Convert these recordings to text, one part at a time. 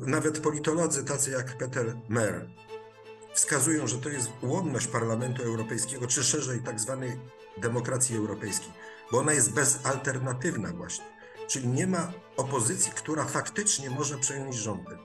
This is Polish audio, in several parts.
nawet politolodzy tacy jak Peter Mer wskazują, że to jest ułomność Parlamentu Europejskiego, czy szerzej tak zwanej demokracji europejskiej, bo ona jest bezalternatywna właśnie, czyli nie ma opozycji, która faktycznie może przejąć rządy.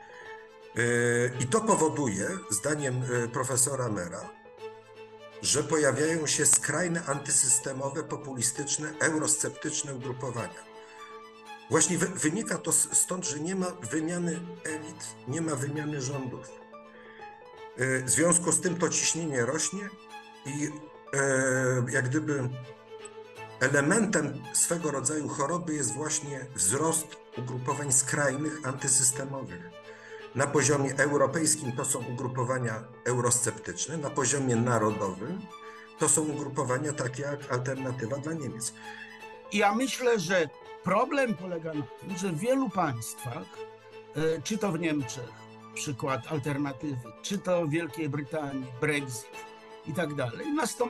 I to powoduje, zdaniem profesora Mera, że pojawiają się skrajne antysystemowe, populistyczne, eurosceptyczne ugrupowania. Właśnie wynika to stąd, że nie ma wymiany elit, nie ma wymiany rządów. W związku z tym to ciśnienie rośnie i jak gdyby elementem swego rodzaju choroby jest właśnie wzrost ugrupowań skrajnych, antysystemowych. Na poziomie europejskim to są ugrupowania eurosceptyczne, na poziomie narodowym to są ugrupowania takie jak Alternatywa dla Niemiec. Ja myślę, że problem polega na tym, że w wielu państwach, czy to w Niemczech, przykład Alternatywy, czy to w Wielkiej Brytanii, Brexit i tak dalej,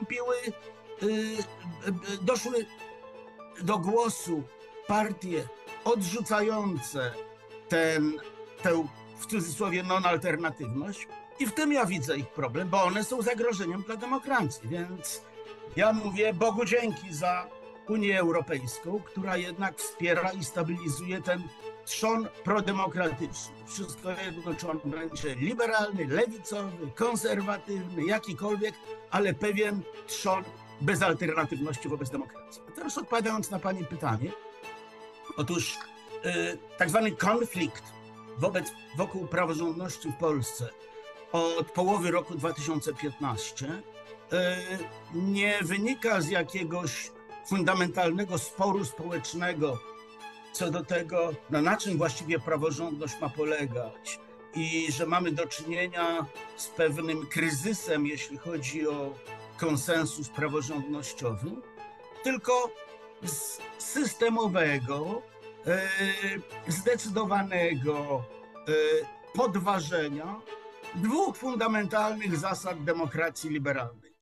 doszły do głosu partie odrzucające tę w cudzysłowie non-alternatywność i w tym ja widzę ich problem, bo one są zagrożeniem dla demokracji, więc ja mówię Bogu dzięki za Unię Europejską, która jednak wspiera i stabilizuje ten trzon prodemokratyczny. Wszystko jedno, czy on będzie liberalny, lewicowy, konserwatywny, jakikolwiek, ale pewien trzon bez alternatywności wobec demokracji. A teraz odpowiadając na pani pytanie, otóż tak zwany konflikt wokół praworządności w Polsce od połowy roku 2015 nie wynika z jakiegoś fundamentalnego sporu społecznego co do tego, na czym właściwie praworządność ma polegać i że mamy do czynienia z pewnym kryzysem, jeśli chodzi o konsensus praworządnościowy, tylko z systemowego, zdecydowanego podważenia dwóch fundamentalnych zasad demokracji liberalnej.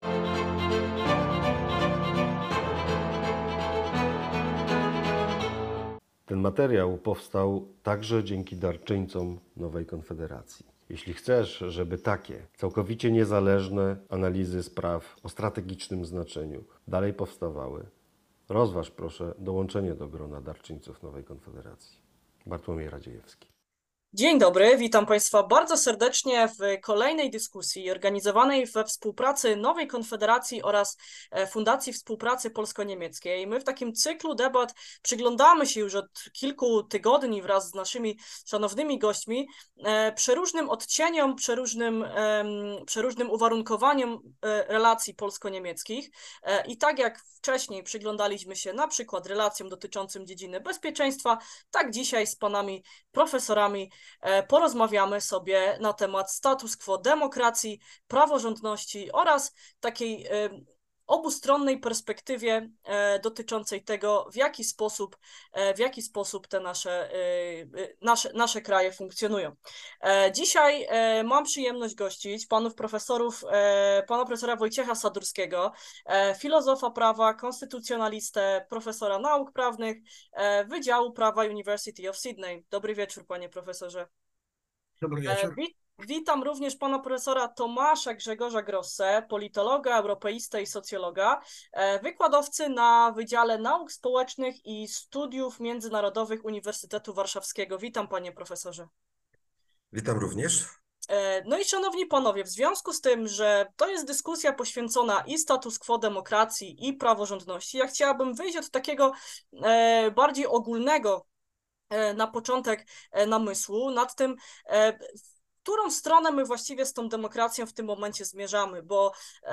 Ten materiał powstał także dzięki darczyńcom Nowej Konfederacji. Jeśli chcesz, żeby takie całkowicie niezależne analizy spraw o strategicznym znaczeniu dalej powstawały, rozważ proszę dołączenie do grona darczyńców Nowej Konfederacji. Bartłomiej Radziejewski. Dzień dobry, witam Państwa bardzo serdecznie w kolejnej dyskusji organizowanej we współpracy Nowej Konfederacji oraz Fundacji Współpracy Polsko-Niemieckiej. My w takim cyklu debat przyglądamy się już od kilku tygodni wraz z naszymi szanownymi gośćmi przeróżnym odcieniom, przeróżnym uwarunkowaniom relacji polsko-niemieckich i tak jak wcześniej przyglądaliśmy się na przykład relacjom dotyczącym dziedziny bezpieczeństwa, tak dzisiaj z panami profesorami porozmawiamy sobie na temat status quo demokracji, praworządności oraz takiej obustronnej perspektywie dotyczącej tego, w jaki sposób te nasze kraje funkcjonują. Dzisiaj mam przyjemność gościć pana profesora Wojciecha Sadurskiego, filozofa prawa, konstytucjonalistę, profesora nauk prawnych Wydziału Prawa University of Sydney. Dobry wieczór, panie profesorze. Dobry wieczór. Witam również pana profesora Tomasza Grzegorza Grossę, politologa, europeistę i socjologa, wykładowcy na Wydziale Nauk Społecznych i Studiów Międzynarodowych Uniwersytetu Warszawskiego. Witam, panie profesorze. Witam również. No i szanowni panowie, w związku z tym, że to jest dyskusja poświęcona i status quo demokracji, i praworządności, ja chciałabym wyjść od takiego bardziej ogólnego na początek namysłu nad tym, w którą stronę my właściwie z tą demokracją w tym momencie zmierzamy, bo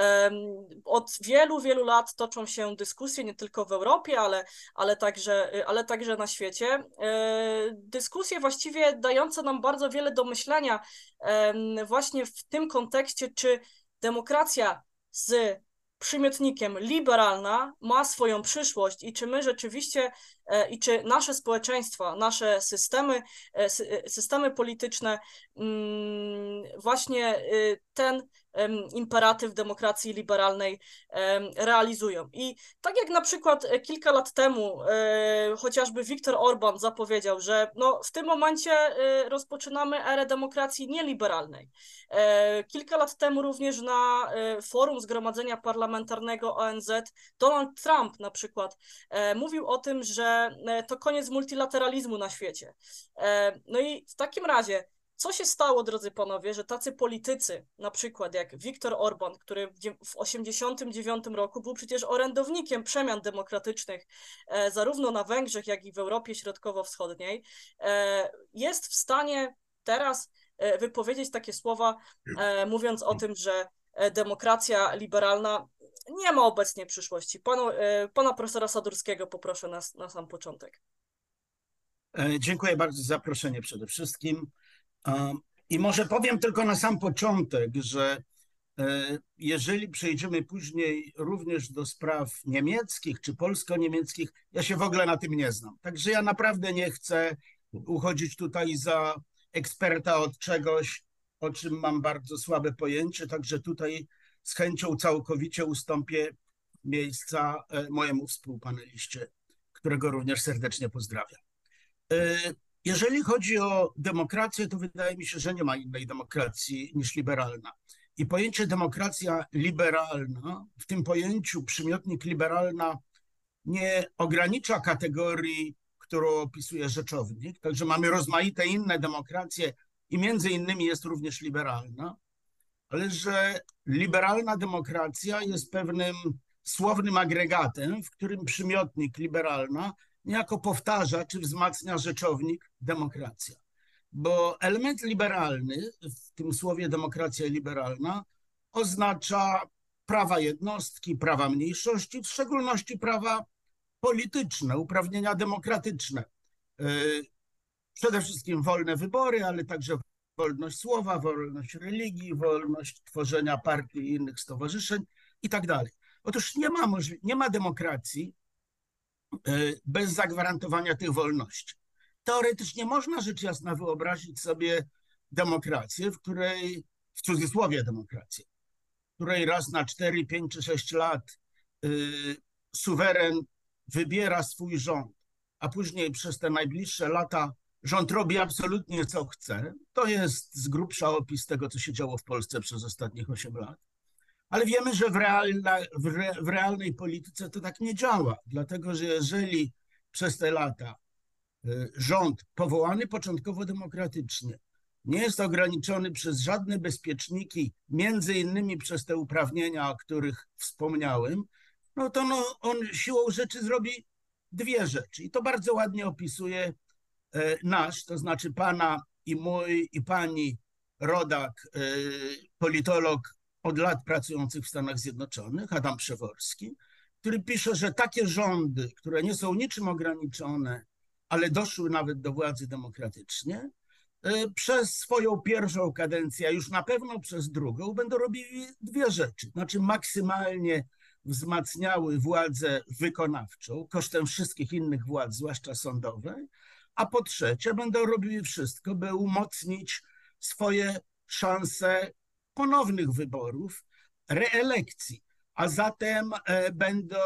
od wielu lat toczą się dyskusje nie tylko w Europie, ale także na świecie. Dyskusje właściwie dające nam bardzo wiele do myślenia właśnie w tym kontekście, czy demokracja z przymiotnikiem liberalna ma swoją przyszłość i czy my rzeczywiście i czy nasze społeczeństwa, nasze systemy polityczne właśnie ten imperatyw demokracji liberalnej realizują. I tak jak na przykład kilka lat temu chociażby Viktor Orban zapowiedział, że no, w tym momencie rozpoczynamy erę demokracji nieliberalnej. Kilka lat temu również na forum Zgromadzenia Parlamentarnego ONZ Donald Trump na przykład mówił o tym, że to koniec multilateralizmu na świecie. No i w takim razie co się stało, drodzy panowie, że tacy politycy, na przykład jak Viktor Orban, który w 1989 roku był przecież orędownikiem przemian demokratycznych zarówno na Węgrzech, jak i w Europie Środkowo-Wschodniej, jest w stanie teraz wypowiedzieć takie słowa, mówiąc o tym, że demokracja liberalna nie ma obecnie przyszłości. Pana profesora Sadurskiego poproszę na sam początek. Dziękuję bardzo za zaproszenie przede wszystkim. I może powiem tylko na sam początek, że jeżeli przejdziemy później również do spraw niemieckich czy polsko-niemieckich, ja się w ogóle na tym nie znam. Także ja naprawdę nie chcę uchodzić tutaj za eksperta od czegoś, o czym mam bardzo słabe pojęcie. Także tutaj z chęcią całkowicie ustąpię miejsca mojemu współpaneliście, którego również serdecznie pozdrawiam. Jeżeli chodzi o demokrację, to wydaje mi się, że nie ma innej demokracji niż liberalna. I pojęcie demokracja liberalna, w tym pojęciu przymiotnik liberalna nie ogranicza kategorii, którą opisuje rzeczownik, także mamy rozmaite inne demokracje i między innymi jest również liberalna, ale że liberalna demokracja jest pewnym słownym agregatem, w którym przymiotnik liberalna niejako powtarza czy wzmacnia rzeczownik demokracja. Bo element liberalny w tym słowie demokracja liberalna oznacza prawa jednostki, prawa mniejszości, w szczególności prawa polityczne, uprawnienia demokratyczne. Przede wszystkim wolne wybory, ale także wolność słowa, wolność religii, wolność tworzenia partii i innych stowarzyszeń i tak dalej. Otóż nie ma demokracji bez zagwarantowania tych wolności. Teoretycznie można rzecz jasna wyobrazić sobie demokrację, w której, w cudzysłowie demokrację, w której raz na 4, 5 czy 6 lat suweren wybiera swój rząd, a później przez te najbliższe lata rząd robi absolutnie co chce. To jest z grubsza opis tego, co się działo w Polsce przez ostatnich 8 lat. Ale wiemy, że w realnej polityce to tak nie działa, dlatego że jeżeli przez te lata rząd powołany początkowo demokratycznie nie jest ograniczony przez żadne bezpieczniki, między innymi przez te uprawnienia, o których wspomniałem, no to on siłą rzeczy zrobi dwie rzeczy. I to bardzo ładnie opisuje nasz, to znaczy pana i mój i pani rodak, politolog od lat pracujących w Stanach Zjednoczonych, Adam Przeworski, który pisze, że takie rządy, które nie są niczym ograniczone, ale doszły nawet do władzy demokratycznie, przez swoją pierwszą kadencję, a już na pewno przez drugą, będą robili dwie rzeczy. Znaczy maksymalnie wzmacniały władzę wykonawczą kosztem wszystkich innych władz, zwłaszcza sądowej, a po trzecie będą robiły wszystko, by umocnić swoje szanse ponownych wyborów, reelekcji, a zatem będą,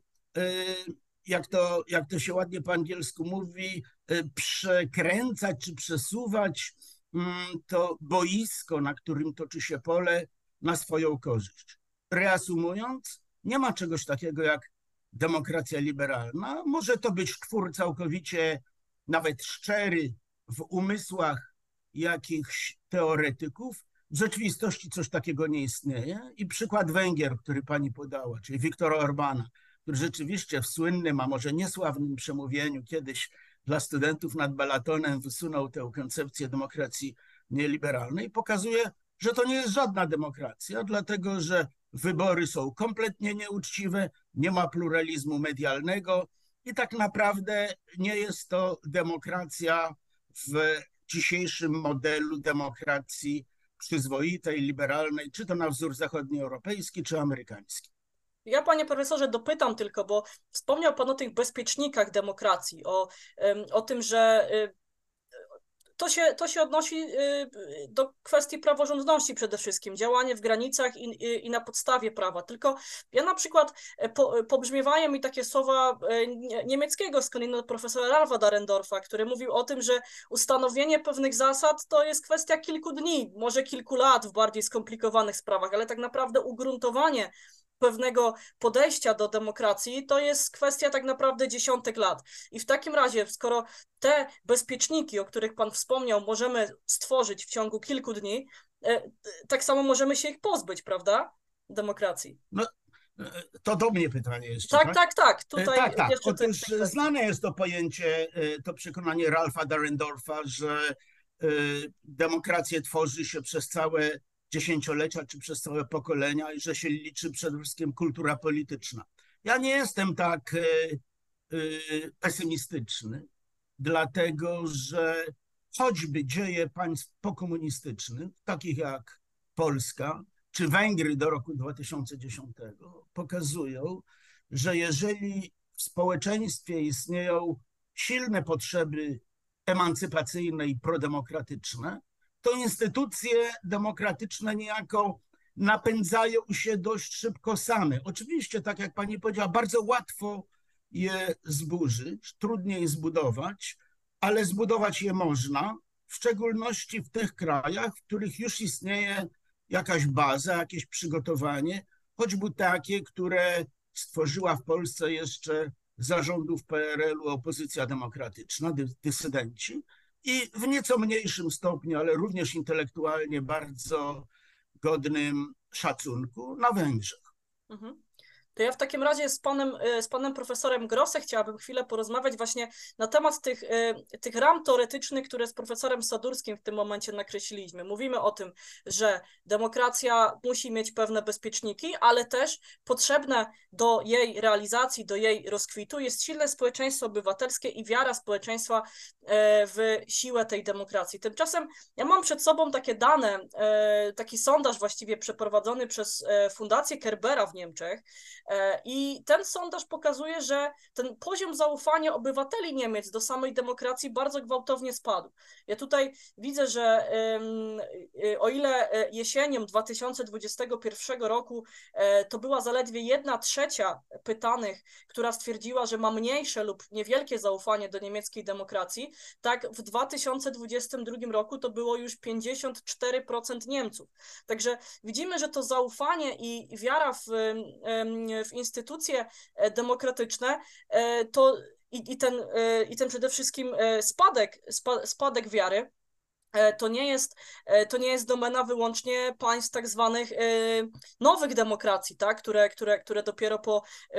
jak to się ładnie po angielsku mówi, przekręcać czy przesuwać to boisko, na którym toczy się pole, na swoją korzyść. Reasumując, nie ma czegoś takiego jak demokracja liberalna. Może to być twór całkowicie nawet szczery w umysłach jakichś teoretyków. W rzeczywistości coś takiego nie istnieje i przykład Węgier, który pani podała, czyli Viktora Orbana, który rzeczywiście w słynnym, a może niesławnym przemówieniu kiedyś dla studentów nad Balatonem wysunął tę koncepcję demokracji nieliberalnej, pokazuje, że to nie jest żadna demokracja, dlatego że wybory są kompletnie nieuczciwe, nie ma pluralizmu medialnego i tak naprawdę nie jest to demokracja w dzisiejszym modelu demokracji przyzwoitej, liberalnej, czy to na wzór zachodnioeuropejski, czy amerykański. Ja, panie profesorze, dopytam tylko, bo wspomniał pan o tych bezpiecznikach demokracji, o tym, że to się odnosi do kwestii praworządności przede wszystkim, działanie w granicach i na podstawie prawa. Tylko ja na przykład pobrzmiewają mi takie słowa niemieckiego skądinąd profesora Ralfa Dahrendorfa, który mówił o tym, że ustanowienie pewnych zasad to jest kwestia kilku dni, może kilku lat w bardziej skomplikowanych sprawach, ale tak naprawdę ugruntowanie pewnego podejścia do demokracji, to jest kwestia tak naprawdę dziesiątek lat. I w takim razie, skoro te bezpieczniki, o których pan wspomniał, możemy stworzyć w ciągu kilku dni, tak samo możemy się ich pozbyć, prawda? Demokracji. No, to do mnie pytanie jeszcze, tak? Tak, tak. Tutaj tak. jeszcze Otóż znane jest to pojęcie, to przekonanie Ralfa Dahrendorfa, że demokrację tworzy się przez całe dziesięciolecia czy przez całe pokolenia i że się liczy przede wszystkim kultura polityczna. Ja nie jestem tak pesymistyczny, dlatego że choćby dzieje państw pokomunistycznych, takich jak Polska czy Węgry do roku 2010, pokazują, że jeżeli w społeczeństwie istnieją silne potrzeby emancypacyjne i prodemokratyczne, to instytucje demokratyczne niejako napędzają się dość szybko same. Oczywiście, tak jak pani powiedziała, bardzo łatwo je zburzyć, trudniej zbudować, ale zbudować je można, w szczególności w tych krajach, w których już istnieje jakaś baza, jakieś przygotowanie, choćby takie, które stworzyła w Polsce jeszcze zarządów PRL-u opozycja demokratyczna, dysydenci, i w nieco mniejszym stopniu, ale również intelektualnie bardzo godnym szacunku na Węgrzech. Mhm. To ja w takim razie z panem profesorem Grosse chciałabym chwilę porozmawiać właśnie na temat tych ram teoretycznych, które z profesorem Sadurskim w tym momencie nakreśliliśmy. Mówimy o tym, że demokracja musi mieć pewne bezpieczniki, ale też potrzebne do jej realizacji, do jej rozkwitu jest silne społeczeństwo obywatelskie i wiara społeczeństwa w siłę tej demokracji. Tymczasem ja mam przed sobą takie dane, taki sondaż właściwie przeprowadzony przez Fundację Kerbera w Niemczech, i ten sondaż pokazuje, że ten poziom zaufania obywateli Niemiec do samej demokracji bardzo gwałtownie spadł. Ja tutaj widzę, że o ile jesienią 2021 roku to była zaledwie 1/3 pytanych, która stwierdziła, że ma mniejsze lub niewielkie zaufanie do niemieckiej demokracji, tak w 2022 roku to było już 54% Niemców. Także widzimy, że to zaufanie i wiara w instytucje demokratyczne, to i ten przede wszystkim spadek wiary, to nie jest domena wyłącznie państw tak zwanych nowych demokracji, tak? które dopiero po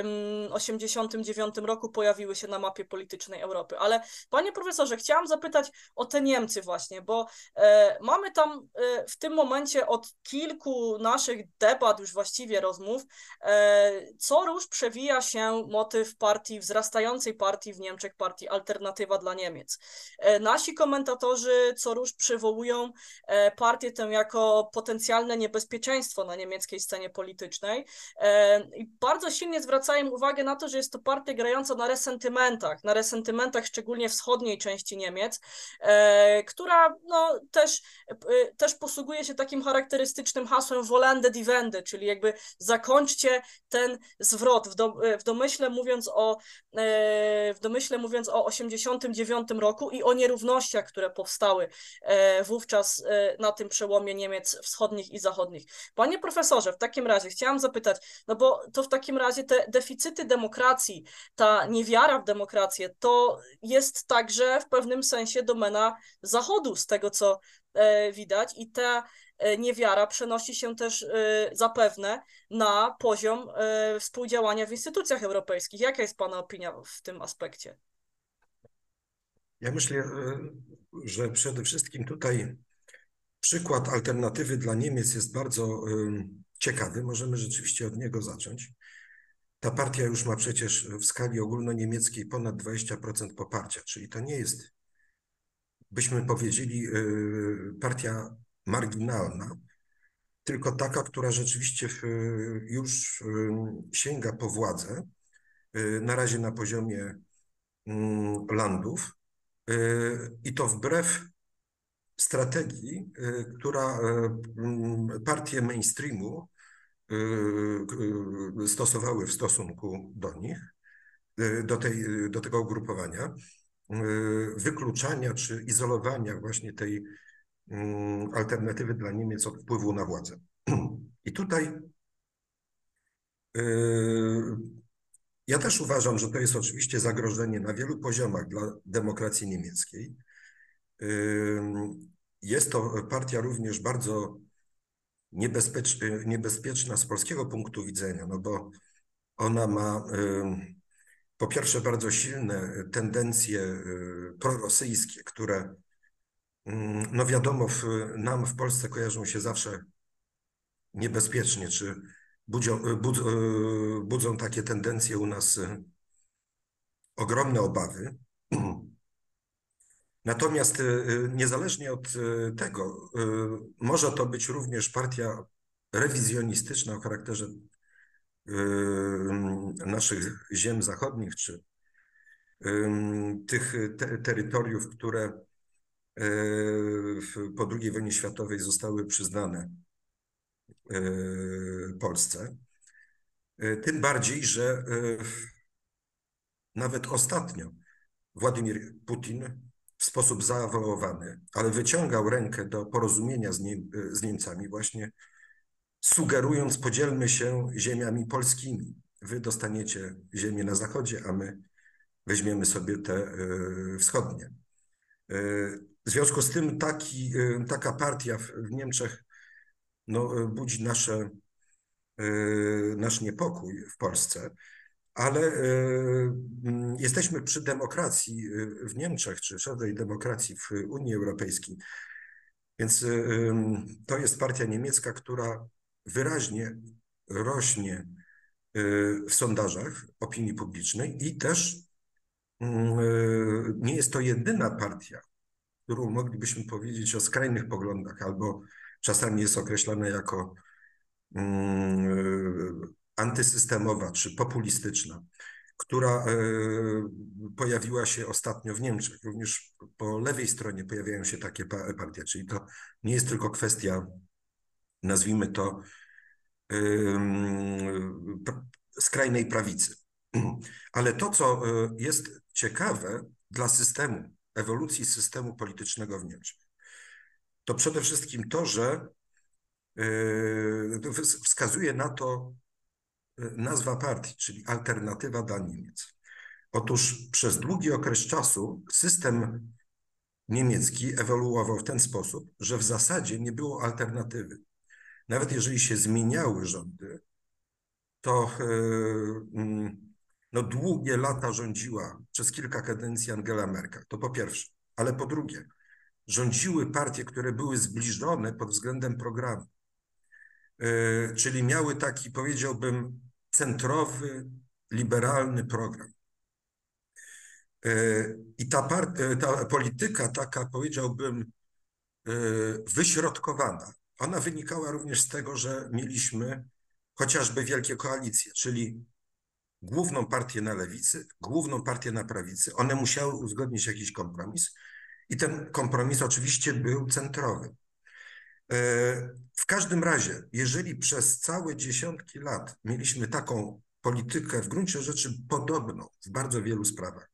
1989 roku pojawiły się na mapie politycznej Europy. Ale panie profesorze, chciałam zapytać o te Niemcy właśnie, bo mamy tam w tym momencie od kilku naszych debat, już właściwie rozmów, co róż przewija się motyw wzrastającej partii w Niemczech, partii Alternatywa dla Niemiec. Nasi komentatorzy co róż przywołują partię tę jako potencjalne niebezpieczeństwo na niemieckiej scenie politycznej i bardzo silnie zwracają uwagę na to, że jest to partia grająca na resentymentach szczególnie wschodniej części Niemiec, która no, też posługuje się takim charakterystycznym hasłem Volende die Wende, czyli jakby zakończcie ten zwrot, w domyśle mówiąc o 1989 roku i o nierównościach, które powstały wówczas na tym przełomie Niemiec wschodnich i zachodnich. Panie profesorze, w takim razie chciałam zapytać, no bo to w takim razie te deficyty demokracji, ta niewiara w demokrację, to jest także w pewnym sensie domena Zachodu, z tego co widać, i ta niewiara przenosi się też zapewne na poziom współdziałania w instytucjach europejskich. Jaka jest pana opinia w tym aspekcie? Ja myślę, że przede wszystkim tutaj przykład Alternatywy dla Niemiec jest bardzo ciekawy. Możemy rzeczywiście od niego zacząć. Ta partia już ma przecież w skali ogólnoniemieckiej ponad 20% poparcia, czyli to nie jest, byśmy powiedzieli, partia marginalna. tylko taka, która rzeczywiście już sięga po władzę, na razie na poziomie landów, i to wbrew strategii, która partie mainstreamu stosowały w stosunku do nich, do tego ugrupowania, wykluczania czy izolowania właśnie tej alternatywy dla Niemiec od wpływu na władzę. I tutaj ja też uważam, że to jest oczywiście zagrożenie na wielu poziomach dla demokracji niemieckiej. Jest to partia również bardzo niebezpieczna z polskiego punktu widzenia, no bo ona ma po pierwsze bardzo silne tendencje prorosyjskie, które no wiadomo nam w Polsce kojarzą się zawsze niebezpiecznie, czy budzą takie tendencje u nas ogromne obawy. Natomiast niezależnie od tego, może to być również partia rewizjonistyczna o charakterze naszych ziem zachodnich, czy tych terytoriów, które po II wojnie światowej zostały przyznane Polsce. Tym bardziej, że nawet ostatnio Władimir Putin w sposób zaawansowany, ale wyciągał rękę do porozumienia z Niemcami, właśnie sugerując, podzielmy się ziemiami polskimi. Wy dostaniecie ziemię na zachodzie, a my weźmiemy sobie te wschodnie. W związku z tym taka partia w Niemczech no, budzi nasz niepokój w Polsce, ale jesteśmy przy demokracji w Niemczech, czy szerzej demokracji w Unii Europejskiej. Więc to jest partia niemiecka, która wyraźnie rośnie w sondażach opinii publicznej i też nie jest to jedyna partia, którą moglibyśmy powiedzieć o skrajnych poglądach, albo czasami jest określana jako antysystemowa czy populistyczna, która pojawiła się ostatnio w Niemczech. Również po lewej stronie pojawiają się takie partie, czyli to nie jest tylko kwestia, nazwijmy to, skrajnej prawicy. Ale to, co jest ciekawe dla systemu, ewolucji systemu politycznego w Niemczech, to przede wszystkim to, że wskazuje na to nazwa partii, czyli Alternatywa dla Niemiec. Otóż przez długi okres czasu system niemiecki ewoluował w ten sposób, że w zasadzie nie było alternatywy. Nawet jeżeli się zmieniały rządy, to no, długie lata rządziła przez kilka kadencji Angela Merkel, to po pierwsze. Ale po drugie, rządziły partie, które były zbliżone pod względem programu, czyli miały taki, powiedziałbym, centrowy, liberalny program. I ta polityka taka, powiedziałbym, wyśrodkowana, ona wynikała również z tego, że mieliśmy chociażby wielkie koalicje, czyli główną partię na lewicy, główną partię na prawicy. One musiały uzgodnić jakiś kompromis i ten kompromis oczywiście był centrowy. W każdym razie, jeżeli przez całe dziesiątki lat mieliśmy taką politykę w gruncie rzeczy podobną w bardzo wielu sprawach,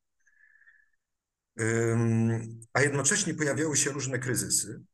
a jednocześnie pojawiały się różne kryzysy,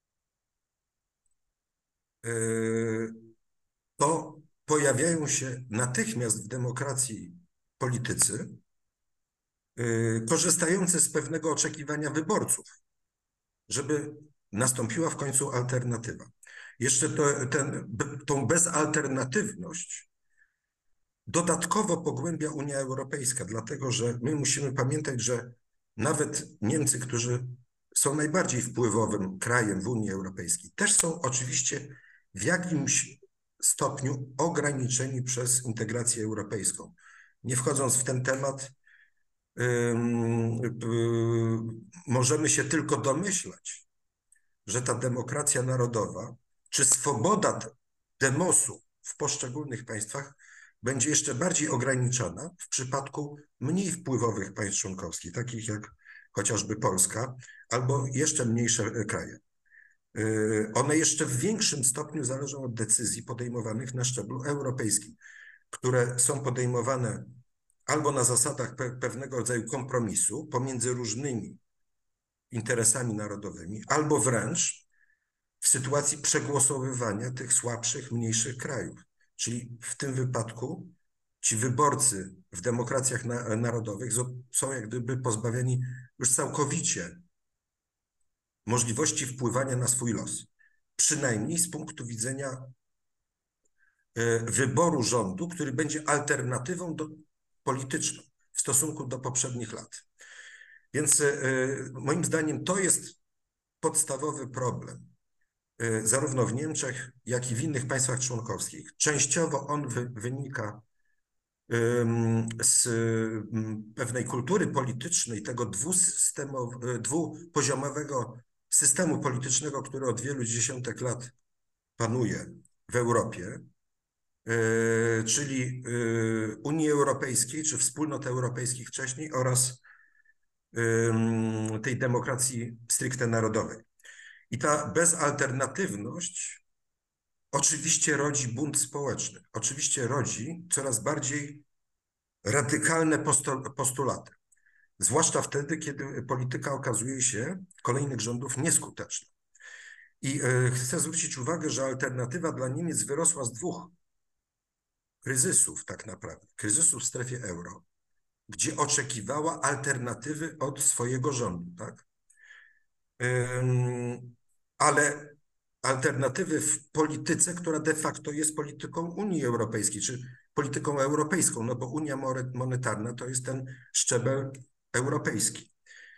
to pojawiają się natychmiast w demokracji politycy korzystający z pewnego oczekiwania wyborców, żeby nastąpiła w końcu alternatywa. Jeszcze tą bezalternatywność dodatkowo pogłębia Unia Europejska, dlatego że my musimy pamiętać, że nawet Niemcy, którzy są najbardziej wpływowym krajem w Unii Europejskiej, też są oczywiście w jakimś stopniu ograniczeni przez integrację europejską. Nie wchodząc w ten temat, możemy się tylko domyślać, że ta demokracja narodowa, czy swoboda demosu w poszczególnych państwach będzie jeszcze bardziej ograniczona w przypadku mniej wpływowych państw członkowskich, takich jak chociażby Polska, albo jeszcze mniejsze kraje. One jeszcze w większym stopniu zależą od decyzji podejmowanych na szczeblu europejskim, które są podejmowane albo na zasadach pewnego rodzaju kompromisu pomiędzy różnymi interesami narodowymi, albo wręcz w sytuacji przegłosowywania tych słabszych, mniejszych krajów. Czyli w tym wypadku ci wyborcy w demokracjach narodowych są jak gdyby pozbawieni już całkowicie możliwości wpływania na swój los. Przynajmniej z punktu widzenia wyboru rządu, który będzie alternatywą polityczną w stosunku do poprzednich lat. Więc moim zdaniem to jest podstawowy problem, zarówno w Niemczech, jak i w innych państwach członkowskich. Częściowo on wynika z pewnej kultury politycznej, tego dwupoziomowego systemu politycznego, który od wielu dziesiątek lat panuje w Europie, czyli Unii Europejskiej, czy Wspólnot Europejskich wcześniej oraz tej demokracji stricte narodowej. I ta bezalternatywność oczywiście rodzi bunt społeczny, oczywiście rodzi coraz bardziej radykalne postulaty, zwłaszcza wtedy, kiedy polityka okazuje się kolejnych rządów nieskuteczna. I chcę zwrócić uwagę, że alternatywa dla Niemiec wyrosła z dwóch kryzysów tak naprawdę. Kryzysu w strefie euro, gdzie oczekiwała alternatywy od swojego rządu, tak? Ale alternatywy w polityce, która de facto jest polityką Unii Europejskiej, czy polityką europejską, no bo Unia Monetarna to jest ten szczebel europejski.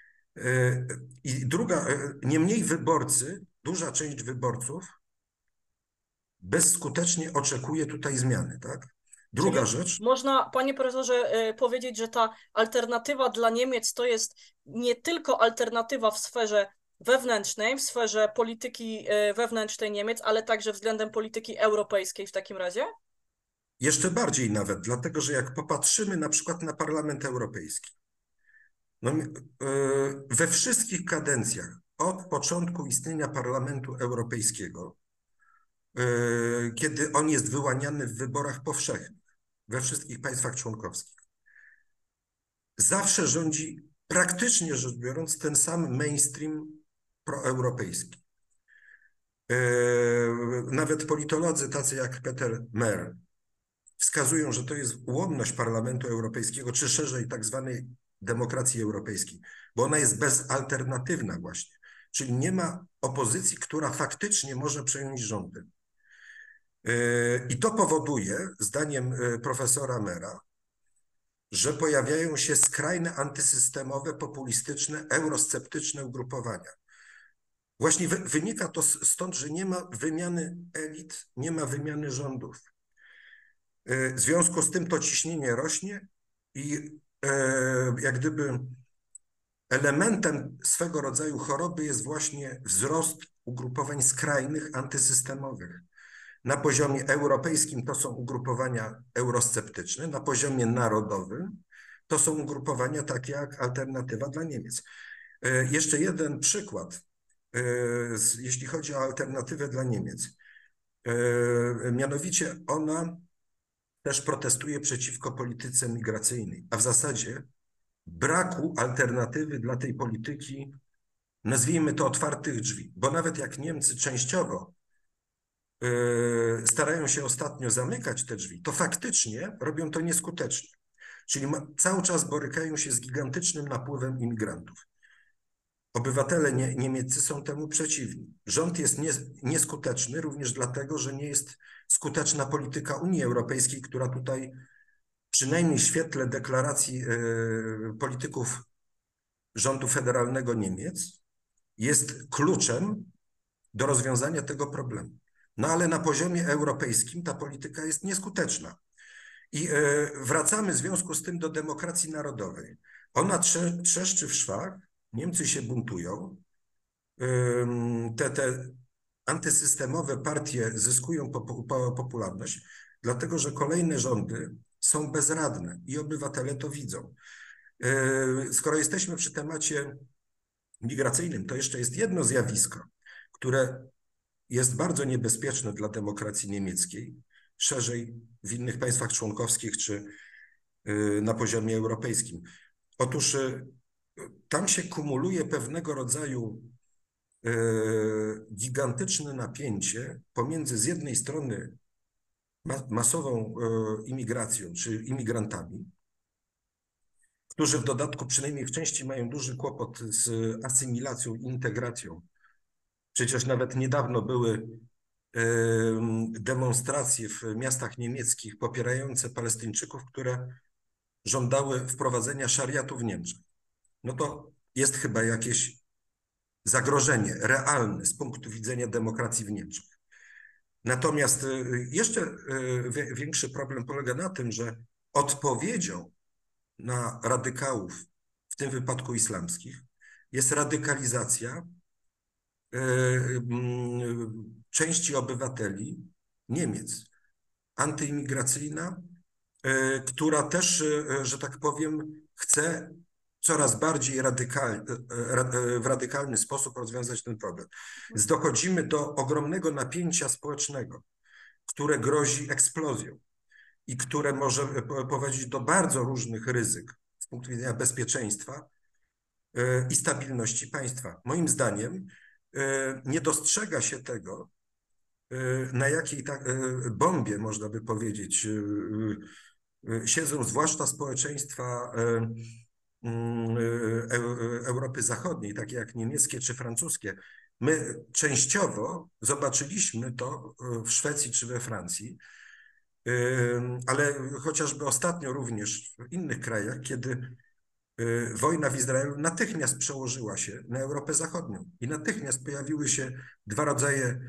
I druga, niemniej wyborcy, duża część wyborców bezskutecznie oczekuje tutaj zmiany, tak? Druga rzecz. Można, panie profesorze, powiedzieć, że ta alternatywa dla Niemiec to jest nie tylko alternatywa w sferze wewnętrznej, w sferze polityki wewnętrznej Niemiec, ale także względem polityki europejskiej w takim razie? Jeszcze bardziej nawet, dlatego że jak popatrzymy na przykład na Parlament Europejski, no, we wszystkich kadencjach od początku istnienia Parlamentu Europejskiego, kiedy on jest wyłaniany w wyborach powszechnych we wszystkich państwach członkowskich, zawsze rządzi, praktycznie rzecz biorąc, ten sam mainstream proeuropejski. Nawet politolodzy tacy jak Peter Mer wskazują, że to jest ułomność Parlamentu Europejskiego, czy szerzej tak zwanej demokracji europejskiej, bo ona jest bezalternatywna właśnie, czyli nie ma opozycji, która faktycznie może przejąć rządy. I to powoduje, zdaniem profesora Mera, że pojawiają się skrajne antysystemowe, populistyczne, eurosceptyczne ugrupowania. Właśnie wynika to stąd, że nie ma wymiany elit, nie ma wymiany rządów. W związku z tym to ciśnienie rośnie i jak gdyby elementem swego rodzaju choroby jest właśnie wzrost ugrupowań skrajnych, antysystemowych. Na poziomie europejskim to są ugrupowania eurosceptyczne, na poziomie narodowym to są ugrupowania takie jak Alternatywa dla Niemiec. Jeszcze jeden przykład, jeśli chodzi o Alternatywę dla Niemiec. Mianowicie ona też protestuje przeciwko polityce migracyjnej, a w zasadzie braku alternatywy dla tej polityki, nazwijmy to otwartych drzwi, bo nawet jak Niemcy częściowo starają się ostatnio zamykać te drzwi, to faktycznie robią to nieskutecznie. Czyli cały czas borykają się z gigantycznym napływem imigrantów. Obywatele niemieccy są temu przeciwni. Rząd jest nieskuteczny również dlatego, że nie jest skuteczna polityka Unii Europejskiej, która tutaj, przynajmniej w świetle deklaracji polityków rządu federalnego Niemiec, jest kluczem do rozwiązania tego problemu. No ale na poziomie europejskim ta polityka jest nieskuteczna. I wracamy w związku z tym do demokracji narodowej. Ona trzeszczy w szwach, Niemcy się buntują, te antysystemowe partie zyskują popularność, dlatego że kolejne rządy są bezradne i obywatele to widzą. Skoro jesteśmy przy temacie migracyjnym, to jeszcze jest jedno zjawisko, które jest bardzo niebezpieczne dla demokracji niemieckiej, szerzej w innych państwach członkowskich czy na poziomie europejskim. Otóż tam się kumuluje pewnego rodzaju gigantyczne napięcie pomiędzy z jednej strony masową imigracją czy imigrantami, którzy w dodatku przynajmniej w części mają duży kłopot z asymilacją i integracją. Przecież nawet niedawno były demonstracje w miastach niemieckich popierające Palestyńczyków, które żądały wprowadzenia szariatu w Niemczech. No to jest chyba jakieś zagrożenie realne z punktu widzenia demokracji w Niemczech. Natomiast jeszcze większy problem polega na tym, że odpowiedzią na radykałów, w tym wypadku islamskich, jest radykalizacja części obywateli Niemiec, antyimigracyjna, która też, że tak powiem, chce coraz bardziej w radykalny sposób rozwiązać ten problem. Więc dochodzimy do ogromnego napięcia społecznego, które grozi eksplozją i które może prowadzić do bardzo różnych ryzyk z punktu widzenia bezpieczeństwa i stabilności państwa. Moim zdaniem nie dostrzega się tego, na jakiej bombie, można by powiedzieć, siedzą zwłaszcza społeczeństwa Europy Zachodniej, takie jak niemieckie czy francuskie. My częściowo zobaczyliśmy to w Szwecji czy we Francji, ale chociażby ostatnio również w innych krajach, kiedy wojna w Izraelu natychmiast przełożyła się na Europę Zachodnią i natychmiast pojawiły się dwa rodzaje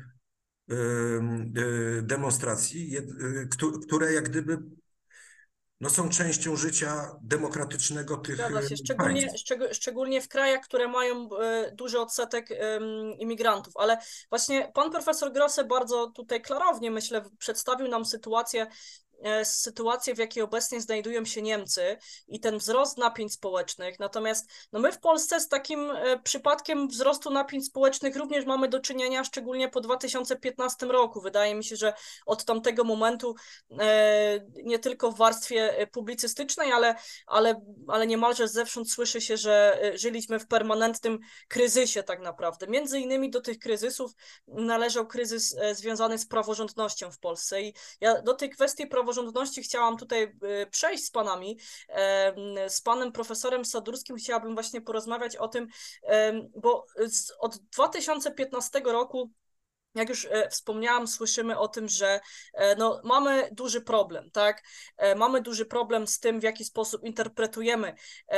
demonstracji, które jak gdyby no, są częścią życia demokratycznego tych Zgadza się, państw. szczególnie w krajach, które mają duży odsetek imigrantów, ale właśnie pan profesor Grosse bardzo tutaj klarownie, myślę, przedstawił nam sytuację, w jakiej obecnie znajdują się Niemcy i ten wzrost napięć społecznych. Natomiast no my w Polsce z takim przypadkiem wzrostu napięć społecznych również mamy do czynienia, szczególnie po 2015 roku. Wydaje mi się, że od tamtego momentu nie tylko w warstwie publicystycznej, ale niemalże zewsząd słyszy się, że żyliśmy w permanentnym kryzysie tak naprawdę. Między innymi do tych kryzysów należał kryzys związany z praworządnością w Polsce i ja do tej kwestii praworządności chciałam tutaj przejść z panami. Z panem profesorem Sadurskim chciałabym właśnie porozmawiać o tym, bo od 2015 roku, jak już wspomniałam, słyszymy o tym, że no, mamy duży problem, tak? Mamy duży problem z tym, w jaki sposób interpretujemy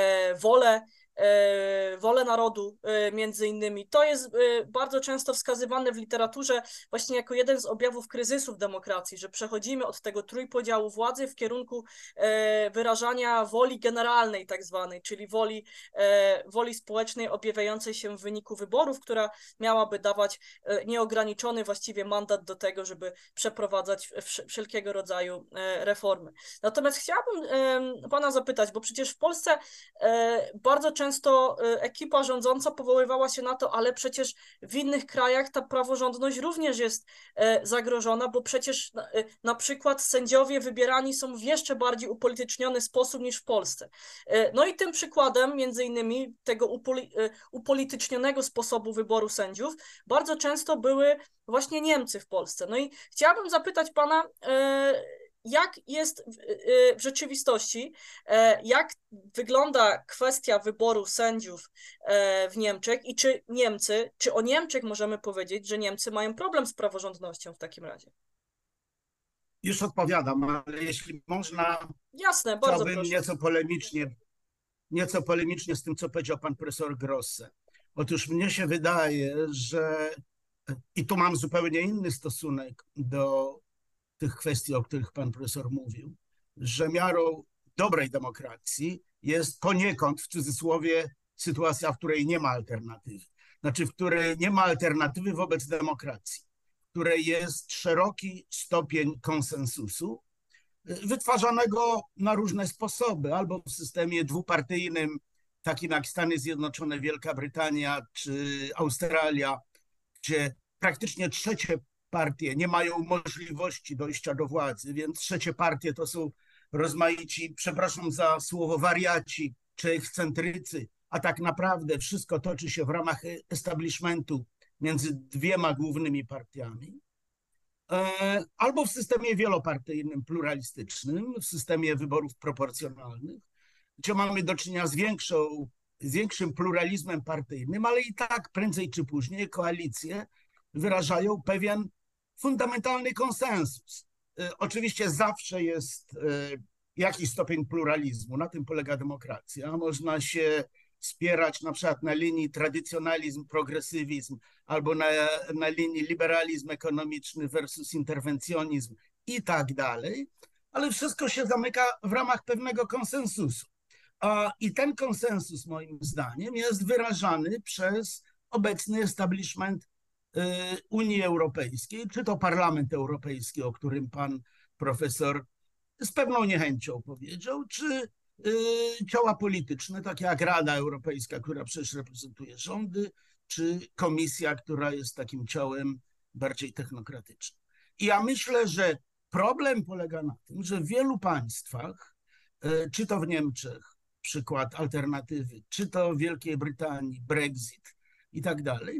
wolę narodu między innymi. To jest bardzo często wskazywane w literaturze właśnie jako jeden z objawów kryzysów demokracji, że przechodzimy od tego trójpodziału władzy w kierunku wyrażania woli generalnej tak zwanej, czyli woli społecznej objawiającej się w wyniku wyborów, która miałaby dawać nieograniczony właściwie mandat do tego, żeby przeprowadzać wszelkiego rodzaju reformy. Natomiast chciałabym pana zapytać, bo przecież w Polsce bardzo często ekipa rządząca powoływała się na to, ale przecież w innych krajach ta praworządność również jest zagrożona, bo przecież na przykład sędziowie wybierani są w jeszcze bardziej upolityczniony sposób niż w Polsce. No i tym przykładem między innymi tego upolitycznionego sposobu wyboru sędziów bardzo często były właśnie Niemcy w Polsce. No i chciałabym zapytać pana, jak jest w rzeczywistości, jak wygląda kwestia wyboru sędziów w Niemczech i czy o Niemczech możemy powiedzieć, że Niemcy mają problem z praworządnością w takim razie? Już odpowiadam, ale jeśli można, Jasne, bardzo chciałbym proszę. nieco polemicznie z tym, co powiedział pan profesor Grosse. Otóż mnie się wydaje, że i tu mam zupełnie inny stosunek do tych kwestii, o których pan profesor mówił, że miarą dobrej demokracji jest poniekąd, w cudzysłowie, sytuacja, w której nie ma alternatywy. znaczy w której nie ma alternatywy wobec demokracji, w której jest szeroki stopień konsensusu, wytwarzanego na różne sposoby, albo w systemie dwupartyjnym, takim jak Stany Zjednoczone, Wielka Brytania czy Australia, gdzie praktycznie trzecie partie nie mają możliwości dojścia do władzy, więc trzecie partie to są rozmaici, przepraszam za słowo, wariaci czy ekscentrycy, a tak naprawdę wszystko toczy się w ramach establishmentu między dwiema głównymi partiami. Albo w systemie wielopartyjnym, pluralistycznym, w systemie wyborów proporcjonalnych, gdzie mamy do czynienia z większym pluralizmem partyjnym, ale i tak prędzej czy później koalicje wyrażają pewien fundamentalny konsensus. Oczywiście zawsze jest jakiś stopień pluralizmu, na tym polega demokracja. Można się spierać na przykład na linii tradycjonalizm, progresywizm, albo na linii liberalizm ekonomiczny versus interwencjonizm i tak dalej, ale wszystko się zamyka w ramach pewnego konsensusu. I ten konsensus moim zdaniem jest wyrażany przez obecny establishment Unii Europejskiej, czy to Parlament Europejski, o którym pan profesor z pewną niechęcią powiedział, czy ciała polityczne, takie jak Rada Europejska, która przecież reprezentuje rządy, czy Komisja, która jest takim ciałem bardziej technokratycznym. I ja myślę, że problem polega na tym, że w wielu państwach, czy to w Niemczech, przykład alternatywy, czy to w Wielkiej Brytanii, Brexit i tak dalej,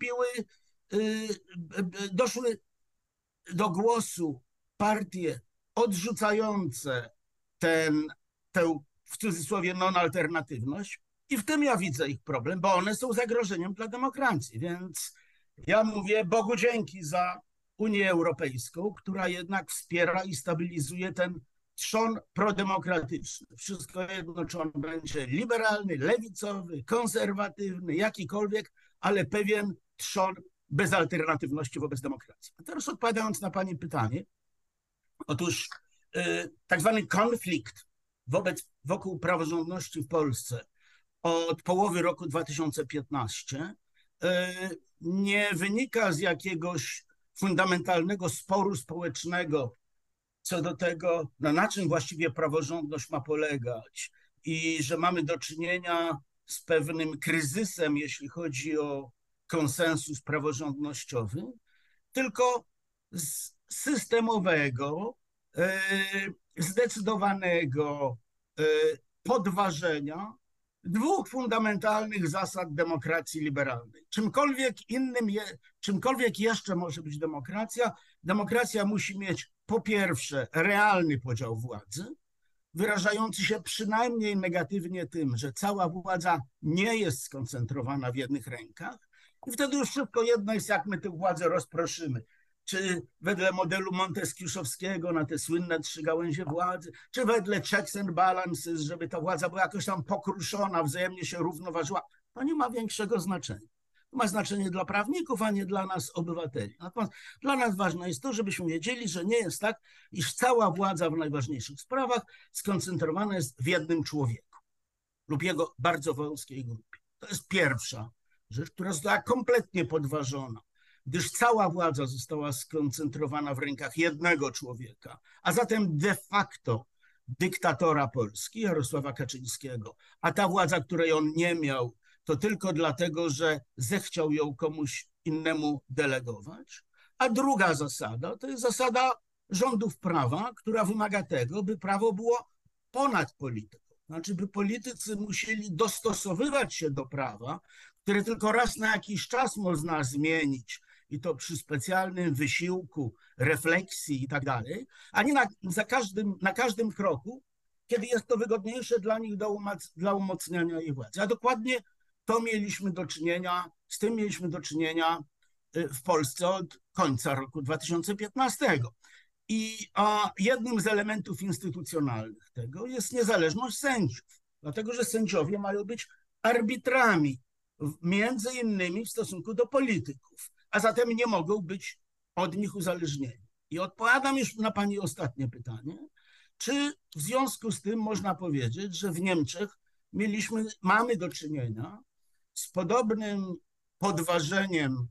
doszły do głosu partie odrzucające tę w cudzysłowie non-alternatywność i w tym ja widzę ich problem, bo one są zagrożeniem dla demokracji, więc ja mówię Bogu dzięki za Unię Europejską, która jednak wspiera i stabilizuje ten trzon prodemokratyczny. Wszystko jedno, czy on będzie liberalny, lewicowy, konserwatywny, jakikolwiek, ale pewien trzon bez alternatywności wobec demokracji. A teraz odpowiadając na pani pytanie, otóż tak zwany konflikt wokół praworządności w Polsce od połowy roku 2015 nie wynika z jakiegoś fundamentalnego sporu społecznego co do tego, na czym właściwie praworządność ma polegać i że mamy do czynienia z pewnym kryzysem, jeśli chodzi o konsensus praworządnościowy, tylko z systemowego, zdecydowanego podważenia dwóch fundamentalnych zasad demokracji liberalnej. Czymkolwiek jeszcze może być demokracja, demokracja musi mieć po pierwsze realny podział władzy, wyrażający się przynajmniej negatywnie tym, że cała władza nie jest skoncentrowana w jednych rękach i wtedy już wszystko jedno jest, jak my tę władzę rozproszymy. Czy wedle modelu monteskiuszowskiego na te słynne 3 gałęzie władzy, czy wedle checks and balances, żeby ta władza była jakoś tam pokruszona, wzajemnie się równoważyła, to nie ma większego znaczenia. To ma znaczenie dla prawników, a nie dla nas, obywateli. Natomiast dla nas ważne jest to, żebyśmy wiedzieli, że nie jest tak, iż cała władza w najważniejszych sprawach skoncentrowana jest w jednym człowieku lub jego bardzo wąskiej grupie. To jest pierwsza rzecz, która została kompletnie podważona, gdyż cała władza została skoncentrowana w rękach jednego człowieka, a zatem de facto dyktatora Polski, Jarosława Kaczyńskiego, a ta władza, której on nie miał, to tylko dlatego, że zechciał ją komuś innemu delegować. A druga zasada to jest zasada rządów prawa, która wymaga tego, by prawo było ponad polityką. Znaczy, by politycy musieli dostosowywać się do prawa, które tylko raz na jakiś czas można zmienić, i to przy specjalnym wysiłku, refleksji i tak dalej, a nie na każdym kroku, kiedy jest to wygodniejsze dla nich dla umocniania ich władzy. A dokładnie z tym mieliśmy do czynienia w Polsce od końca roku 2015. I jednym z elementów instytucjonalnych tego jest niezależność sędziów, dlatego że sędziowie mają być arbitrami, między innymi w stosunku do polityków, a zatem nie mogą być od nich uzależnieni. I odpowiadam już na pani ostatnie pytanie, czy w związku z tym można powiedzieć, że w Niemczech mamy do czynienia z podobnym podważeniem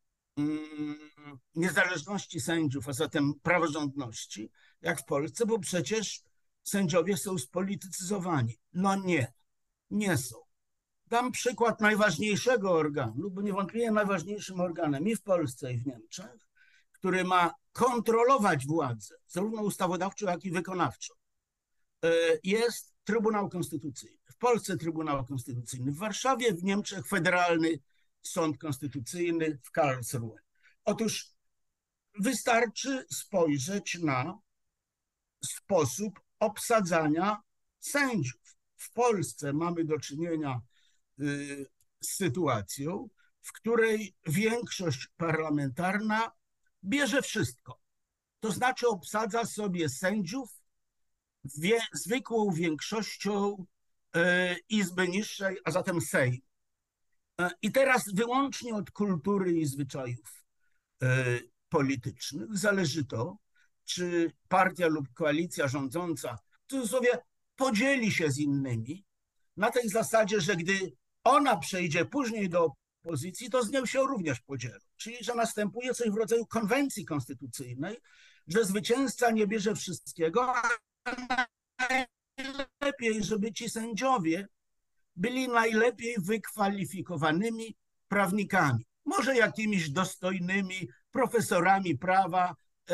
niezależności sędziów, a zatem praworządności, jak w Polsce, bo przecież sędziowie są spolitycyzowani. No nie, nie są. Dam przykład najważniejszego organu, bo niewątpliwie najważniejszym organem i w Polsce, i w Niemczech, który ma kontrolować władzę, zarówno ustawodawczą, jak i wykonawczą, jest Trybunał Konstytucyjny. W Polsce Trybunał Konstytucyjny, w Warszawie, w Niemczech Federalny Sąd Konstytucyjny w Karlsruhe. Otóż wystarczy spojrzeć na sposób obsadzania sędziów. W Polsce mamy do czynienia z sytuacją, w której większość parlamentarna bierze wszystko. To znaczy obsadza sobie sędziów zwykłą większością Izby Niższej, a zatem Sejm. I teraz wyłącznie od kultury i zwyczajów politycznych zależy to, czy partia lub koalicja rządząca w cudzysłowie podzieli się z innymi na tej zasadzie, że gdy ona przejdzie później do opozycji, to z nią się również podzielą. Czyli, że następuje coś w rodzaju konwencji konstytucyjnej, że zwycięzca nie bierze wszystkiego, a najlepiej, żeby ci sędziowie byli najlepiej wykwalifikowanymi prawnikami. Może jakimiś dostojnymi profesorami prawa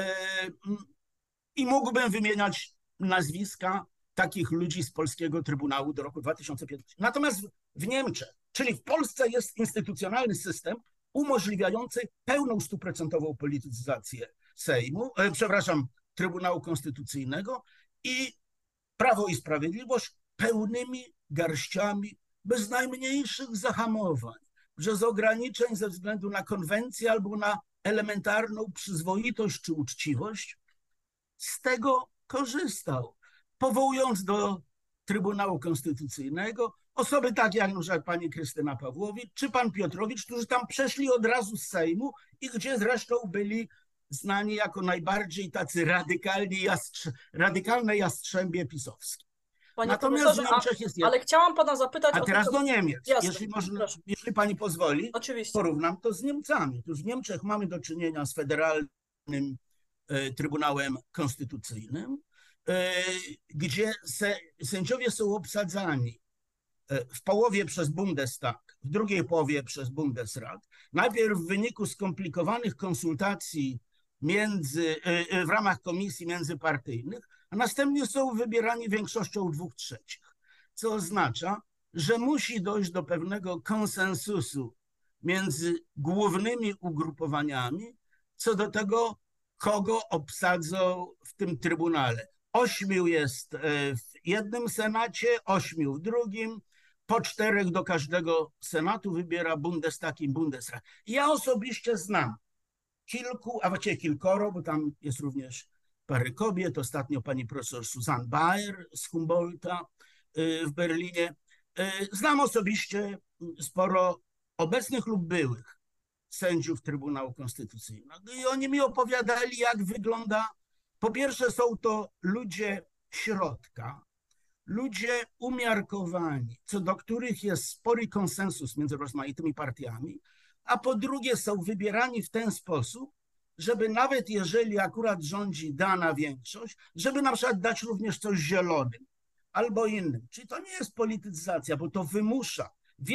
i mógłbym wymieniać nazwiska takich ludzi z polskiego Trybunału do roku 2015. Natomiast w Niemczech, czyli w Polsce, jest instytucjonalny system umożliwiający pełną 100% polityzację Trybunału Konstytucyjnego i Prawo i Sprawiedliwość pełnymi garściami, bez najmniejszych zahamowań, że z ograniczeń ze względu na konwencję albo na elementarną przyzwoitość czy uczciwość z tego korzystał, powołując do Trybunału Konstytucyjnego osoby takie jak na przykład pani Krystyna Pawłowicz czy pan Piotrowicz, którzy tam przeszli od razu z Sejmu i gdzie zresztą byli znani jako najbardziej tacy radykalne jastrzębie pisowskie. Panie Natomiast w Niemczech jest ale chciałam pana zapytać a teraz do Niemiec. Jasne, jeśli pani pozwoli, oczywiście. Porównam to z Niemcami. Otóż w Niemczech mamy do czynienia z Federalnym Trybunałem Konstytucyjnym, gdzie sędziowie są obsadzani w połowie przez Bundestag, w drugiej połowie przez Bundesrat. Najpierw w wyniku skomplikowanych konsultacji w ramach komisji międzypartyjnych, a następnie są wybierani większością 2/3, co oznacza, że musi dojść do pewnego konsensusu między głównymi ugrupowaniami co do tego, kogo obsadzą w tym Trybunale. 8 jest w jednym Senacie, 8 w drugim, po 4 do każdego Senatu wybiera Bundestag i Bundesrat. Ja osobiście znam kilku, a właściwie kilkoro, bo tam jest również parę kobiet, ostatnio pani profesor Susanne Bayer z Humboldta w Berlinie. Znam osobiście sporo obecnych lub byłych sędziów Trybunału Konstytucyjnego i oni mi opowiadali, jak wygląda. Po pierwsze, są to ludzie środka, ludzie umiarkowani, co do których jest spory konsensus między rozmaitymi partiami, a po drugie są wybierani w ten sposób, żeby nawet jeżeli akurat rządzi dana większość, żeby na przykład dać również coś zielonym albo innym. Czyli to nie jest polityzacja, bo to wymusza.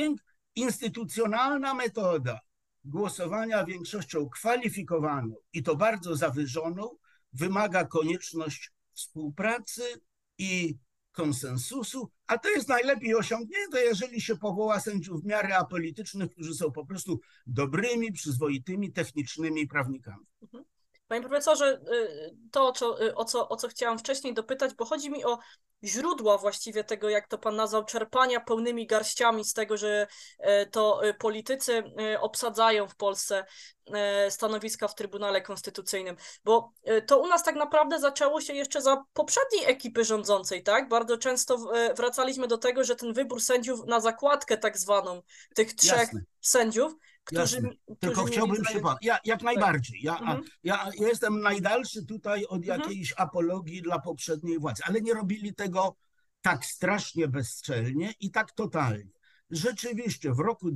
Instytucjonalna metoda głosowania większością kwalifikowaną i to bardzo zawyżoną wymaga konieczność współpracy i konsensusu, a to jest najlepiej osiągnięte, jeżeli się powoła sędziów w miarę apolitycznych, którzy są po prostu dobrymi, przyzwoitymi, technicznymi prawnikami. Panie profesorze, to o co chciałam wcześniej dopytać, bo chodzi mi o źródła właściwie tego, jak to pan nazwał, czerpania pełnymi garściami z tego, że to politycy obsadzają w Polsce stanowiska w Trybunale Konstytucyjnym, bo to u nas tak naprawdę zaczęło się jeszcze za poprzedniej ekipy rządzącej, tak? Bardzo często wracaliśmy do tego, że ten wybór sędziów na zakładkę tak zwaną tych 3 sędziów, Tylko chciałbym się jak najbardziej. Ja jestem najdalszy tutaj od jakiejś apologii dla poprzedniej władzy, ale nie robili tego tak strasznie bezczelnie i tak totalnie. rzeczywiście w roku